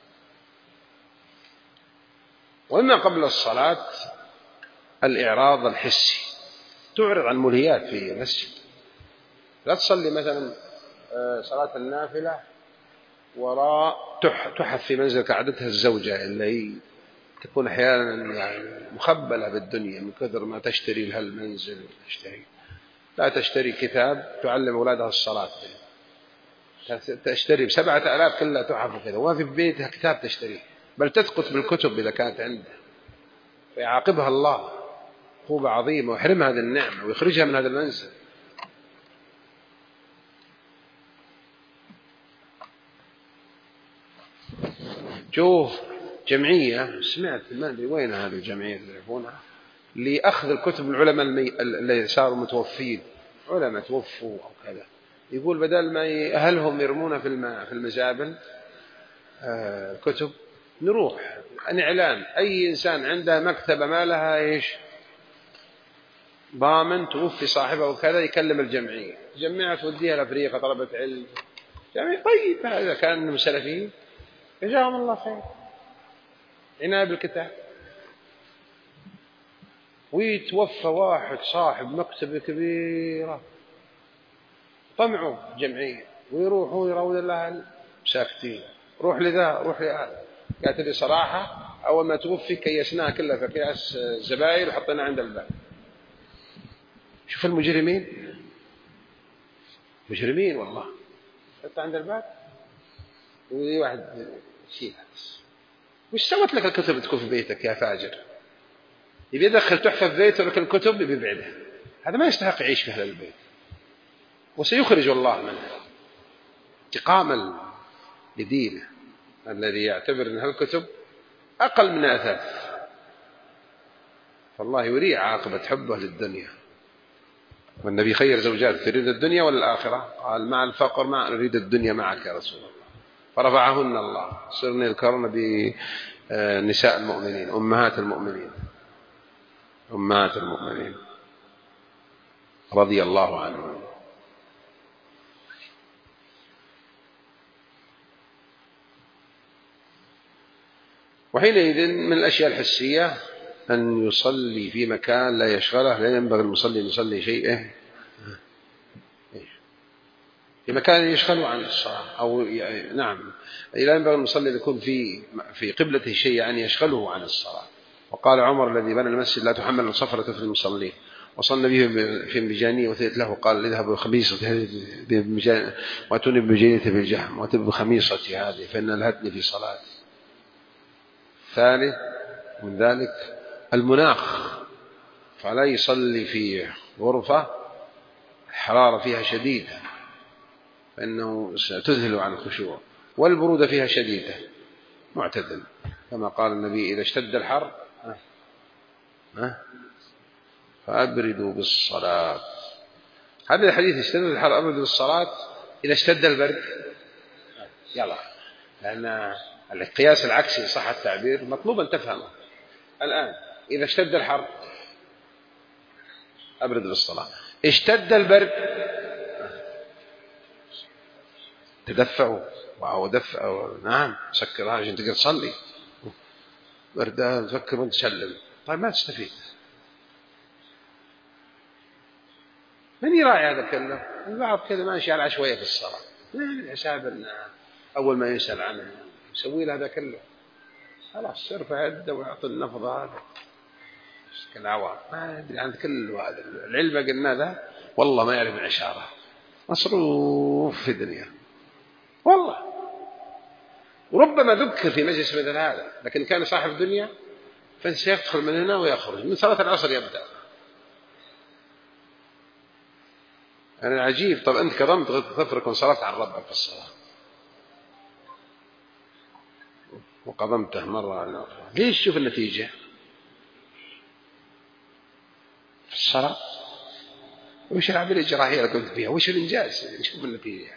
وإما قبل الصلاة الإعراض الحسي، تعرض عن ملهيات في المسجد. لا تصلي مثلا صلاة النافلة وراء تحف في منزل قعدتها الزوجة اللي هي تكون أحيانا يعني مخبلة بالدنيا من كثر ما تشتري لها المنزل. تشتري لا تشتري كتاب تعلم أولادها الصلاة، تشتري بسبعة آلاف كلها تحف وكذا، وما في بيتها كتاب تشتريه، بل تسقط بالكتب إذا كانت عنده، فيعاقبها الله عقوبة عظيمة ويحرمها هذه النعمة ويخرجها من هذا المنزل. شوف جمعية سمعت ما أدري وين هذه الجمعية تعرفونها لأخذ الكتب العلماء اللي صاروا متوفين، علماء توفوا أو كذا، يقول بدل ما أهلهم يرمونها في الماء في المزابل آه كتب، نروح عن إعلان أي إنسان عنده مكتبة ما لها إيش ضامن توفي صاحبه وكذا يكلم الجمعية، جمعها توديها لأفريقيا طلبة علم جميع. طيب هذا كان سلفيين جزاهم الله خير عناية بالكتاب. ويتوفى واحد صاحب مكتبة كبيرة طمعوا جمعية ويروحوا يراود الله ساكتين، روح لذا روح لهذا. قالت لي صراحة أول ما توفي كيسناها كلها في أكياس زبايل وحطيناها عند الباب. شوف المجرمين مجرمين والله، حط عند الباب وي واحد شيلها. وش سوت لك الكتب تكون في بيتك يا فاجر؟ يبي يدخل تحفة في بيته ولكن الكتب يبي يبعدها. هذا ما يستحق يعيش في هذا البيت وسيخرج الله منه انتقاما لدينه الذي يعتبر أن هالكتب أقل من أثاث، فالله يريع عاقبة حبه للدنيا. والنبي خير زوجات تريد الدنيا ولا الآخرة؟ قال مع الفقر ما نريد الدنيا معك يا رسول الله، فرفعهن الله صرنا يذكرن بنساء المؤمنين أمهات المؤمنين أمهات المؤمنين رضي الله عنهم. وحينئذ من الأشياء الحسية أن يصلي في مكان لا يشغله، لا ينبغي المصلي أن يصلي شيء في مكان يشغله عن الصلاة، أو يعني نعم لا ينبغي المصلي أن يكون في في قبلته شيء يعني يشغله عن الصلاة. وقال عمر الذي بنى المسجد لا تحمل الصفرة في المصلين، وصلى به في المجانية وثيت له قال اذهب بخميصة وأتوني بمجانية في الجحم وأتب بخميصتي هذه فإن الهتني في صلاتي. ثالث من ذلك المناخ، فلا يصلي في غرفة الحرارة فيها شديدة فإنه ستذهل عن الخشوع، والبرودة فيها شديدة معتدل، كما قال النبي إذا اشتد الحر فأبردوا بالصلاة. هذا الحديث اشتد الحر أبردوا بالصلاة، إذا اشتد البرد يلا، لأن القياس العكسي صح التعبير مطلوب أن تفهمه. الآن إذا اشتد الحر أبرد بالصلاة، اشتد البرد تدفعوا وهو دفع نعم سكرها عشان تقدر تصلي، بردان تفكر وانت تسلم، طيب ما تستفيد. من يراعي هذا كله؟ البعض كذا ماشي على عشوائية في الصلاة، ما يعمل حساب أن أول ما يسأل عنه يسوي له هذا كله، خلاص يرفع يده ويعطي النفض هذا كالعوام، ما يدري عن كله هذا العلم قلنا ذا والله ما يعرف العشارة، مصروف في الدنيا والله. وربما ذكر في مجلس مثل هذا لكن كان صاحب دنيا فسيدخل من هنا ويخرج من صلاة العصر يبدأ. أنا عجيب، طب أنت كرمت تفرق من صلاة عن ربك في الصلاة، وقضمته مرة. ليش؟ شوف النتيجة في الصلاة. وش العملية الإجراءية اللي قمت فيها؟ وش الإنجاز؟ شوف النتيجة.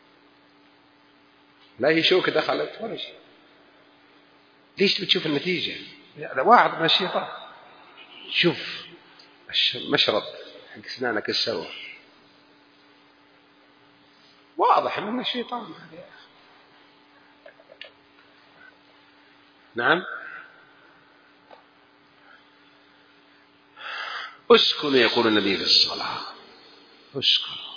لا هي شوكة دخلت ولا شيء. ليش بتشوف النتيجة؟ هذا واحد من الشيطان. شوف مشرط حق أسنانك السوا واضح من الشيطان. نعم. اسكنوا يقول النبي في الصلاة، اسكنوا.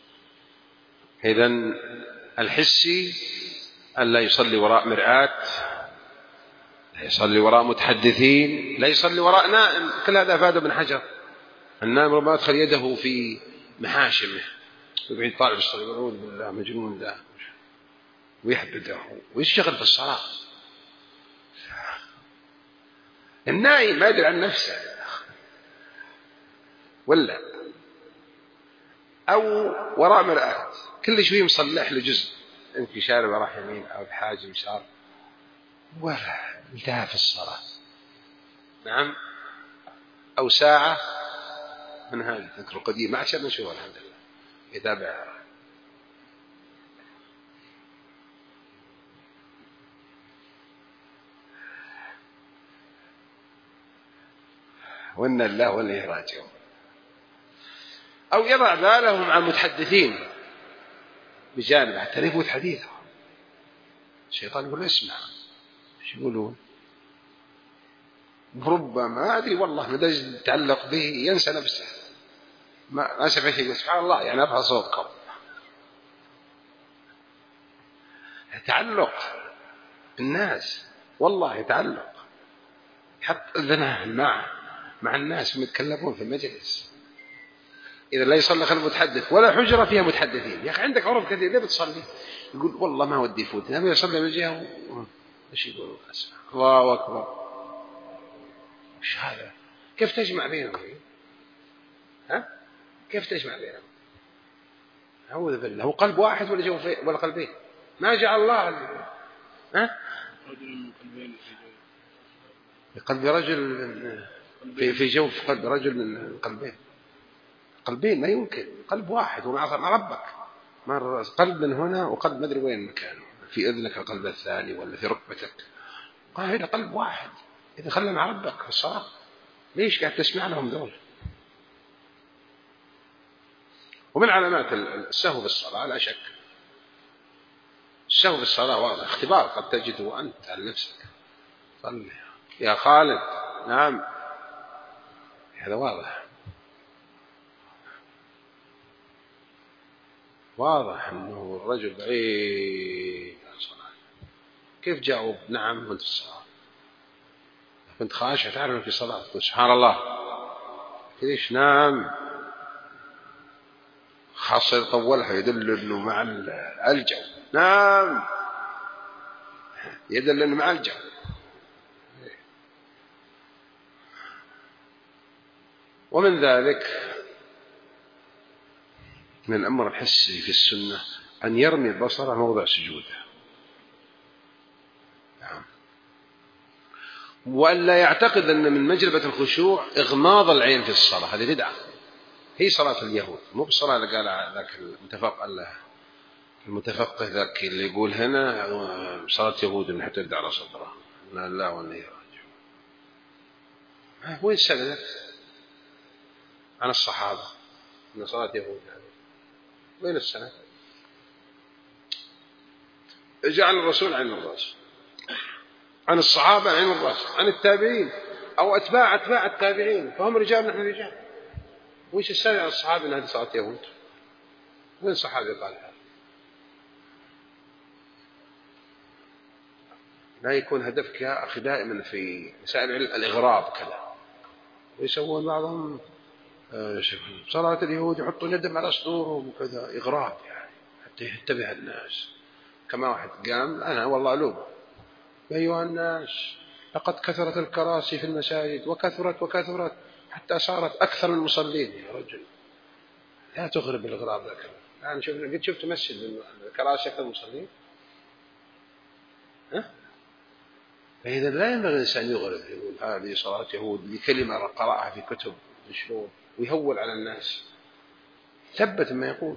إذن الحسي أن لا يصلي وراء مرآة، لا يصلي وراء متحدثين، لا يصلي وراء نائم. كل هذا أفاد ابن حجر. النائم ربما يدخل يده في محاشمه ويبعد طالب الصلاة يقول بالله مجنون ذا ويحبده ويشتغل في الصلاة. النائم ما يدري عن نفسه ولا أو وراء مرآة كل شوي مصلح له جزء، يمكن شارب راح يمين أو بحاجة مشار ولا انتهى في الصلاة. نعم. أو ساعة من هذه الذكر القديمة عشان نشوف الحمد لله يتابعها. وإن الله وإليه راجعون. أو يضع ذالهم مع المتحدثين بجانب حتى لا يفوت حديثه. الشيطان يقول اسمع ايش يقولون. ربما أدري والله من درجة يتعلق به ينسى نفسه، ما أسمع شيء سبحان الله يعني أرفع صوتكم. يتعلق بالناس والله يتعلق حتى أذنه مع مع الناس يتكلمون في المجلس. إذا لا يصلي خلف متحدث ولا حجرة فيها متحدثين. يا أخي عندك عرف كثير ليه بتصلي؟ يقول والله ما ودي يفوت أنا يصلي من جهة ايش يقولون أسمع الله أكبر. وش هذا؟ كيف تجمع بينهم؟ ها؟ كيف تجمع بينهم؟ أعوذ بالله. هو قلب واحد ولا جو ولا قلبين؟ ما جعل الله ال... ها؟ رجل من قلبين في قلب رجل في في جوف قلب رجل من قلبين. قلبين ما يمكن، قلب واحد ومع ربك. مرة قلب من هنا وقلب ما أدري وين مكانه، في أذنك القلب الثاني ولا في ركبتك. قال هنا قلب واحد. إذا خلنا مع ربك في الصلاة ليش قاعد تسمع لهم دول؟ ومن علامات السهو بالصلاة لا شك السهو بالصلاة واضح اختبار قد تجده أنت على نفسك. صلي يا خالد. نعم هذا واضح واضح أنه الرجل بعيد عن الصلاة. كيف جاوب نعم وانت في الصلاة؟ كنت خاشع تعرف في صلاة سبحان الله ليش نعم خاصة يطولها يدل أنه مع الجو. نعم يدل أنه مع الجو. ومن ذلك من الأمر الحسي في السنة أن يرمي البصر موضع سجوده. نعم. وأن لا يعتقد أن من مجلبة الخشوع إغماض العين في الصلاة. هذه بدعة. هي صلاة اليهود مو بصلاة اللي قال ذاك المتفق الله المتفقه ذاك اللي يقول هنا صلاة يهود من حتى يبدأ على صدره. لا لا وإنه راجع. وين سندت عن الصحابة أن صلاة يهود هذه؟ وين السنة؟ جعل الرسول عين الرأس، عن الصحابة عين الرأس، عن التابعين أو أتباع أتباع التابعين فهم رجال نحن رجال. وإيش السنة عن الصحابة أن هذه صلاة يهود؟ وين صحابي قال هذا؟ لا يكون هدفك يا أخي دائما في مسائل الإغراب كذا. ويسوون بعضهم صلاة اليهود يحطون يدهم على صدورهم وكذا إغراب يعني حتى ينتبه الناس. كما واحد قام أنا والله ألوم أيها الناس لقد كثرت الكراسي في المساجد وكثرت وكثرت حتى صارت أكثر من المصلين. يا رجل لا تغرب الإغراب ذاك. أنا شفت قد شفت مسجد الكراسي أكثر من المصلين. ها فإذا لا ينبغي الإنسان يغرب يقول هذه صلاة يهود بكلمة قرأها في كتب شلون ويهول على الناس. ثبت ما يقول.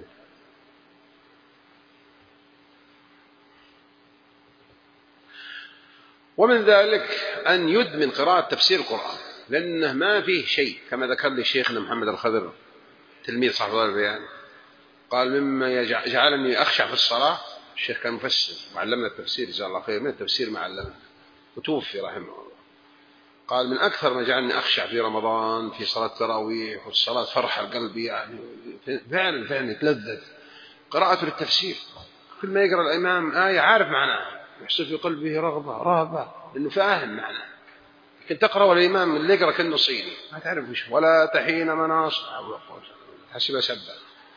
ومن ذلك أن يدمن قراءة تفسير القرآن، لأنه ما فيه شيء كما ذكر لي شيخنا محمد الخضر تلميذ صاحب البيان، قال مما جعلني أخشع في الصلاة، الشيخ كان مفسر وعلمنا التفسير جزاه الله خير، من التفسير ما علمنا وتوفي رحمه الله، قال من أكثر ما جعلني أخشع في رمضان في صلاة التراويح والصلاة فرح القلب، يعني فعلا فعلا يتلذذ قراءة للتفسير، كل ما يقرأ الإمام آية عارف معناها يحس في قلبه رغبة رهبة لأنه فاهم معناها. لكن تقرأ والإمام اللي يقرأ كأنه صيني ما تعرف وش، ولا تحين مناص حسب سبه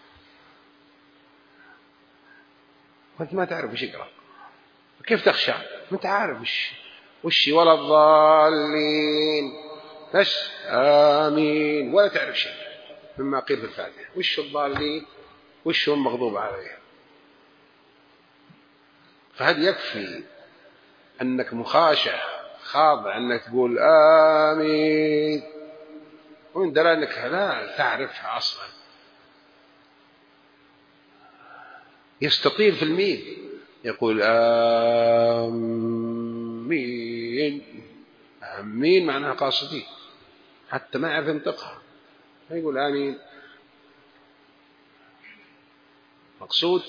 وأنت ما تعرف وش يقرأ، كيف تخشع أنت عارف وش وش ولا الضالين بس آمين ولا تعرف شيء مما قيل في الفاتحة، وش الضالين وش هم مغضوب عليهم. فهذا يكفي أنك مخاشع خاضع أنك تقول آمين، ومن دلالة أنك لا تعرفها أصلا. يستطيل في الميم يقول آمين، آمين معناها قاصدين حتى ما يعرف ينطقها يقول آمين. مقصود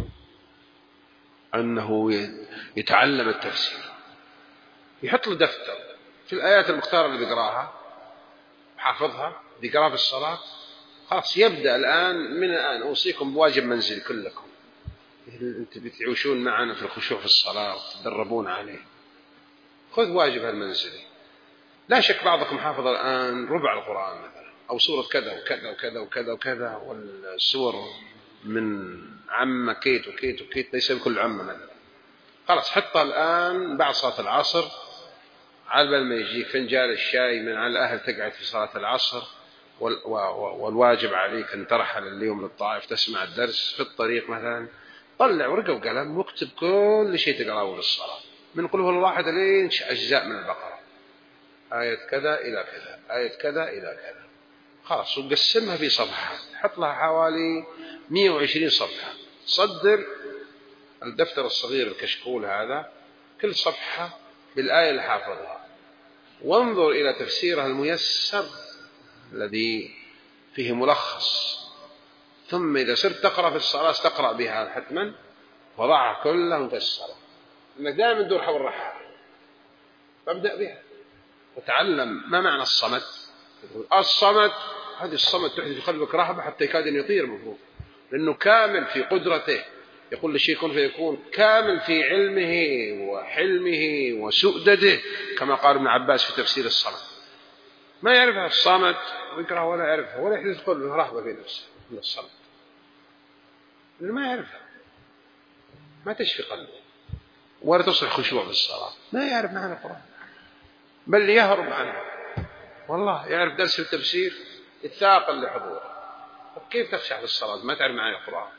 أنه يتعلم التفسير، يحط له دفتر في الآيات المختارة اللي بيقراها حافظها بيقراها في الصلاة، خلاص يبدأ الآن من الآن أوصيكم بواجب منزلي كلكم، أنت بتعيشون معنا في الخشوع في الصلاة وتدربون عليه، خذ واجب المنزلي. لا شك بعضكم حافظ الآن ربع القرآن مثلا أو سورة كذا وكذا وكذا وكذا وكذا، والسور من عم كيت وكيت وكيت ليس بكل عم مثلا، خلاص حطها الآن بعد صلاة العصر على بال ما يجيك فنجان الشاي من على الأهل تقعد في صلاة العصر، والواجب عليك أن ترحل اليوم للطائف تسمع الدرس في الطريق مثلا، طلع ورقة وقلم واكتب كل شيء تقرأه للصلاة من قل هو الله أحد لين أجزاء من البقرة، آية كذا إلى كذا آية كذا إلى كذا، خلاص وقسمها في صفحات، حط لها حوالي مئة وعشرين صفحة، صدر الدفتر الصغير الكشكول هذا كل صفحة بالآية اللي حافظها، وانظر إلى تفسيرها الميسر الذي فيه ملخص، ثم إذا صرت تقرأ في الصلاة تقرأ بها حتما وضعها كلها مفسرة، إنك دائما تدور حول الرحال فابدأ بها وتعلم ما معنى الصمت. الصمت هذه الصمت تحدث في قلبك رهبة حتى يكاد أن يطير المفروض، لأنه كامل في قدرته، يقول للشيء كن فيكون، كامل في علمه وحلمه وسؤدده كما قال ابن عباس في تفسير الصمت، ما يعرفها الصمت ويكره ولا يعرفها ولا يحدث قلبه رهبة في نفسه من الصمت، لأنه ما يعرفها ما تشفي قلبه ولا تصلح خشوع بالصلاة، ما يعرف معنى القرآن بل يهرب عنه، والله يعرف درس التفسير الثاقل لحضوره، كيف تخشع في الصلاة ما تعرف معنى القرآن؟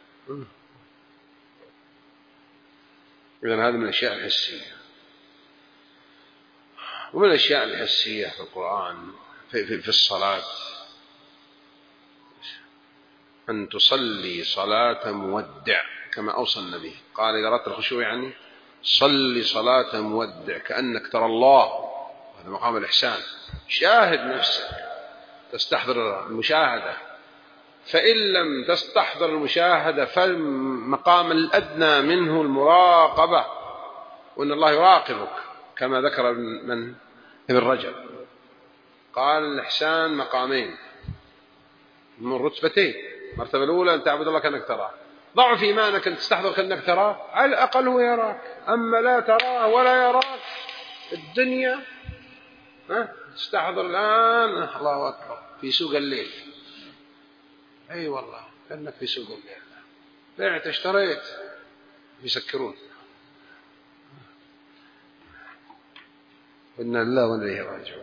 إذن هذا من الأشياء الحسية. ومن الأشياء الحسية في القرآن في, في, في الصلاة أن تصلي صلاة مودع كما أوصى النبي، قال إذا أردت الخشوع يعني صلي صلاة مودع كأنك ترى الله، هذا مقام الإحسان، شاهد نفسك تستحضر المشاهدة، فإن لم تستحضر المشاهدة فالمقام الأدنى منه المراقبة، وأن الله يراقبك كما ذكر من ابن رجب، قال الإحسان مقامين من رتبتين، المرتبة الأولى أن تعبد الله كأنك تراه، ضعف إيمانك أن تستحضر كأنك تراه، على الأقل هو يراك، أما لا تراه ولا يراك الدنيا ها تستحضر الآن الله أكبر في سوق الليل، أي أيوة والله كأنك في سوق الليل، بعت اشتريت يسكرون، إن الله وإليه راجعون.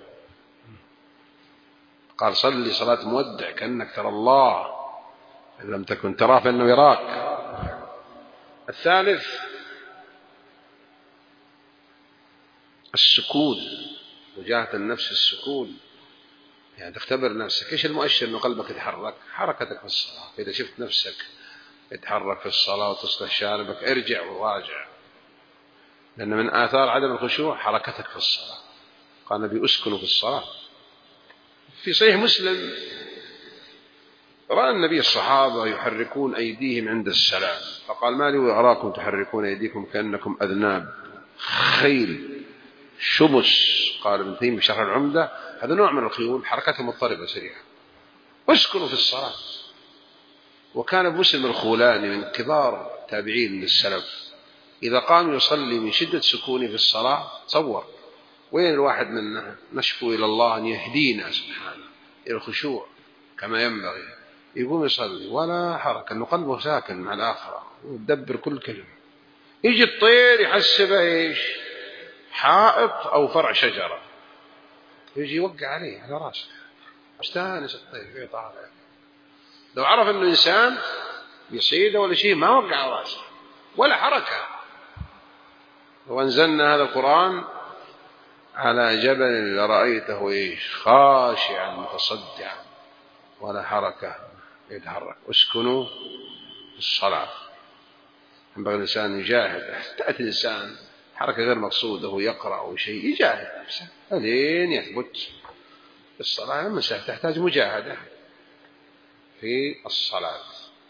قال صلي صلاة مودع كأنك ترى الله، إن لم تكن تراه فإنه يراك. الثالث السكون، وجاهة النفس السكون، يعني تختبر نفسك إيش المؤشر أنه قلبك يتحرك؟ حركتك في الصلاة. إذا شفت نفسك يتحرك في الصلاة وتصلح شاربك ارجع وراجع، لأن من آثار عدم الخشوع حركتك في الصلاة. قال النبي أسكنوا في الصلاة. في صحيح مسلم رأى النبي الصحابة يحركون أيديهم عند السلام، فقال ما لي أراكم تحركون أيديكم كأنكم أذناب خيل شمس. قال ابن تيمية بشرح العمدة هذا نوع من الخيول حركتها مضطربة سريعة. اسكنوا في الصلاة. وكان ابن مسلم الخولاني من كبار تابعين للسلف إذا قام يصلي من شدة سكونه في الصلاة تصور وين الواحد منا نشكو إلى الله أن يهدينا سبحانه إلى الخشوع كما ينبغي، يقوم يصلي ولا حركة، أنه قلبه ساكن مع الآخرة ويدبر كل كلمة. يجي الطير يحسبه إيش؟ حائط أو فرع شجرة، يجي يوقع عليه على راسه، استانس الطير في طالع. لو عرف أنه إنسان يصيده ولا شيء ما وقع على راسه ولا حركة. وأنزلنا هذا القرآن على جبل لرأيته إيش؟ خاشعا متصدعا ولا حركة يتحرك. اسكنوا في الصلاة. ينبغي الإنسان يجاهد. تأتي الإنسان حركة غير مقصودة وهو يقرأ أو شيء يجاهد نفسه لين يثبت. الصلاة المسألة تحتاج مجاهدة في الصلاة.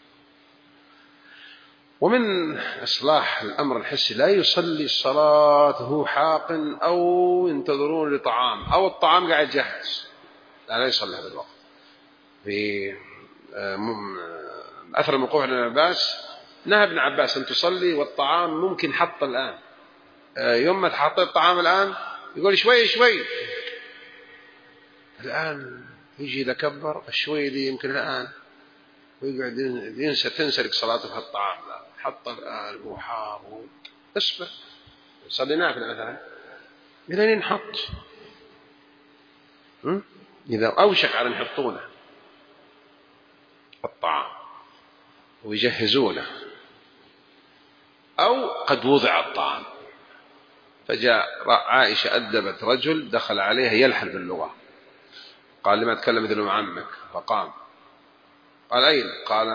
ومن إصلاح الأمر الحسي لا يصلي الصلاة وهو حاق أو ينتظرون لطعام أو الطعام قاعد جاهز، لا, لا يصلي هذا الوقت. في أثر الموقوف عن ابن عباس نهى ابن عباس أن تصلي والطعام ممكن حط الآن، يوم ما تحط الطعام الآن يقول شوي شوي الآن، يجي لكبر الشوي دي يمكن الآن ويقعد ينسى تنسلك صلاته في الطعام. لا حط الآن وحار اصبر صلي نافلة مثلا إلى أن نحط، إذا أوشك على أن يحطونه الطعام ويجهزونه أو قد وضع الطعام. فجاء عائشة أدبت رجل دخل عليها يلحن باللغة، قال لما تكلم مثل مع عمك؟ فقام قال أين؟ قال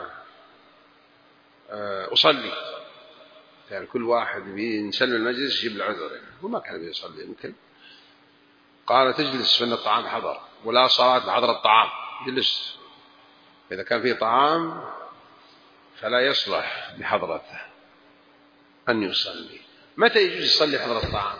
أصلي. يعني كل واحد بينسلم المجلس يجيب العذر، وما كان بيصلي يمكن. قال تجلس فإن الطعام حضر، ولا صلاة بحضر الطعام، جلس. إذا كان فيه طعام فلا يصلح بحضرته أن يصلي. متى يجوز يصلي حضر الطعام؟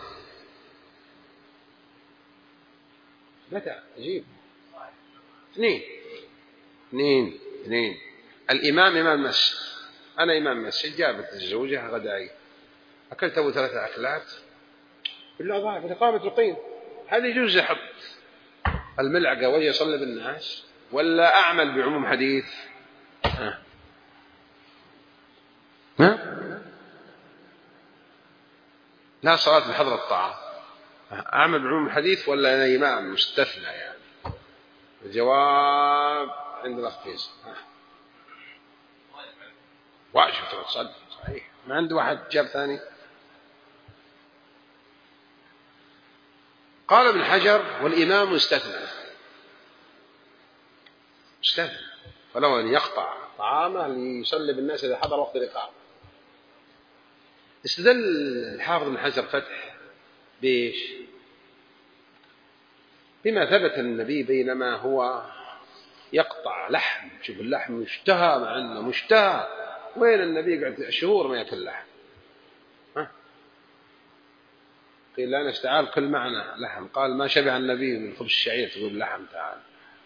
متى؟ أجيب اثنين اثنين اثنين. الإمام إمام مسجد، أنا إمام مسجد، جابت الزوجة غدائي، أكلت أبو ثلاثة أكلات بالله ضعف إقامة القيم، هذا يجوز يحط الملعقة وهي يصلي بالناس ولا أعمل بعموم حديث؟ ها؟ ها؟ لا صلاة بحضر الطعام، أعمل بعموم الحديث ولا أنا إمام مستثنى؟ يعني الجواب عند الأخ فيصل واجب تصلي صحيح، ما عنده واحد جاب ثاني. قال ابن حجر والإمام مستثنى مستثنى، فلو أن يقطع طعامه ليصلي بالناس إذا حضر وقت الإقامة. استدل الحافظ ابن حجر فتح بإيش؟ بما ثبت النبي بينما هو يقطع لحم، شوف اللحم مشتهى، مع أنه مشتهى، وين النبي قعد شهور ما يأكل لحم؟ ها؟ قيل لا نستعال كل معنا لحم، قال ما شبع النبي من خبز الشعير تقول لحم تعال.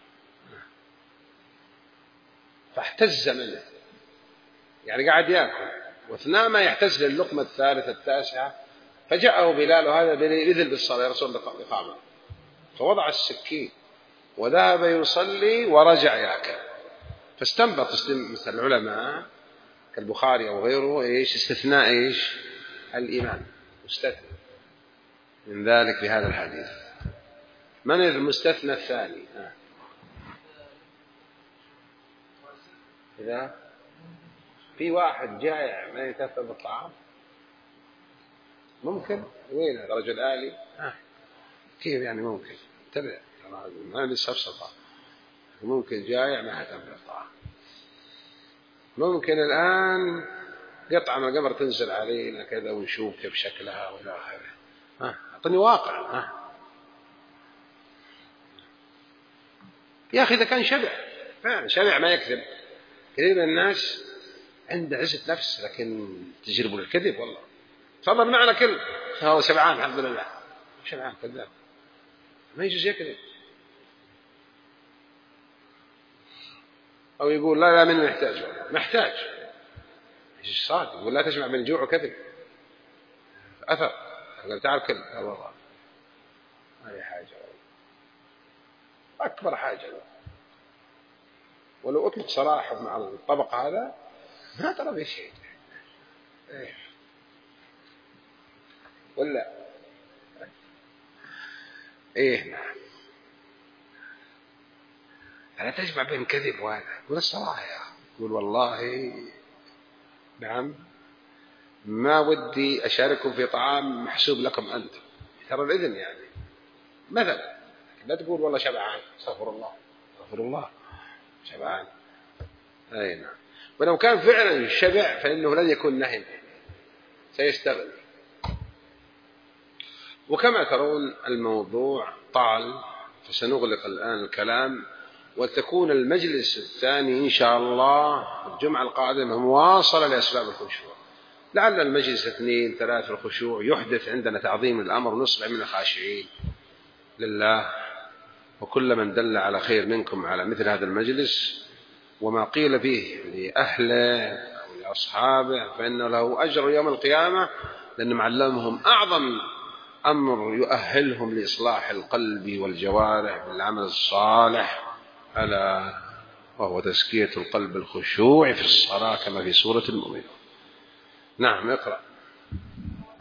فاحتز منه، يعني قاعد يأكل واثناء ما يحتز للقمة الثالثة التاسعة فجاءه بلال وهذا بذل بالصلاة يا رسول الله إقامة، فوضع السكين وذهب يصلي ورجع يأكل. فاستنبط مثل العلماء كالبخاري أو غيره إيش استثناء إيش الإمام مستثنى من ذلك بهذا الحديث. من المستثنى الثاني؟ ها. إذا في واحد جائع ما يكفى بالطعام ممكن وين هذا رجل آلي؟ آه. كيف يعني ممكن؟ تبع ما نستفسر. ممكن جايع ما حتنفع الطعام. ممكن الآن قطعة من القمر تنزل علينا كذا ونشوف كيف شكلها ولا آخره. ها أعطني واقع. ها يا أخي إذا كان شبع فعلا شبع ما يكذب. كثير من الناس عنده عزة نفس لكن تجربوا الكذب. والله تفضل معنا كل هذا شبعان الحمد لله. شبعان كذاب ما يجوز يكذب. أو يقول لا لا من محتاج محتاج إيش صادق. يقول لا تجمع بين الجوع وكذب أثر. قال تعال كل لا والله هذه حاجة أكبر حاجة. ولو أطلق صراحة مع الطبق هذا ما ترى به شيء. إيه. ولا إيه نعم. لا تجمع بين كذب وهذا. يقول الصراحة يا أخي. يقول والله نعم ما ودي أشارككم في طعام محسوب لكم أنتم. ترى الإذن يعني مثلا. لا تقول والله شبعان. استغفر الله استغفر الله شبعان. أي نعم. ولو كان فعلا شبع فإنه لن يكون نهي سيستغل. وكما ترون الموضوع طال فسنغلق الآن الكلام وتكون المجلس الثاني إن شاء الله الجمعة القادمة مواصلة لأسباب الخشوع. لعل المجلس اثنين ثلاث الخشوع يحدث عندنا تعظيم الأمر نصبح من الخاشعين لله. وكل من دل على خير منكم على مثل هذا المجلس وما قيل فيه لأهله أو لأصحابه فإنه له أجر يوم القيامة لأن معلمهم أعظم أمر يؤهلهم لإصلاح القلب والجوارح بالعمل الصالح ألا وهو تزكية القلب الخشوع في الصلاة كما في سورة المؤمنون. نعم اقرأ.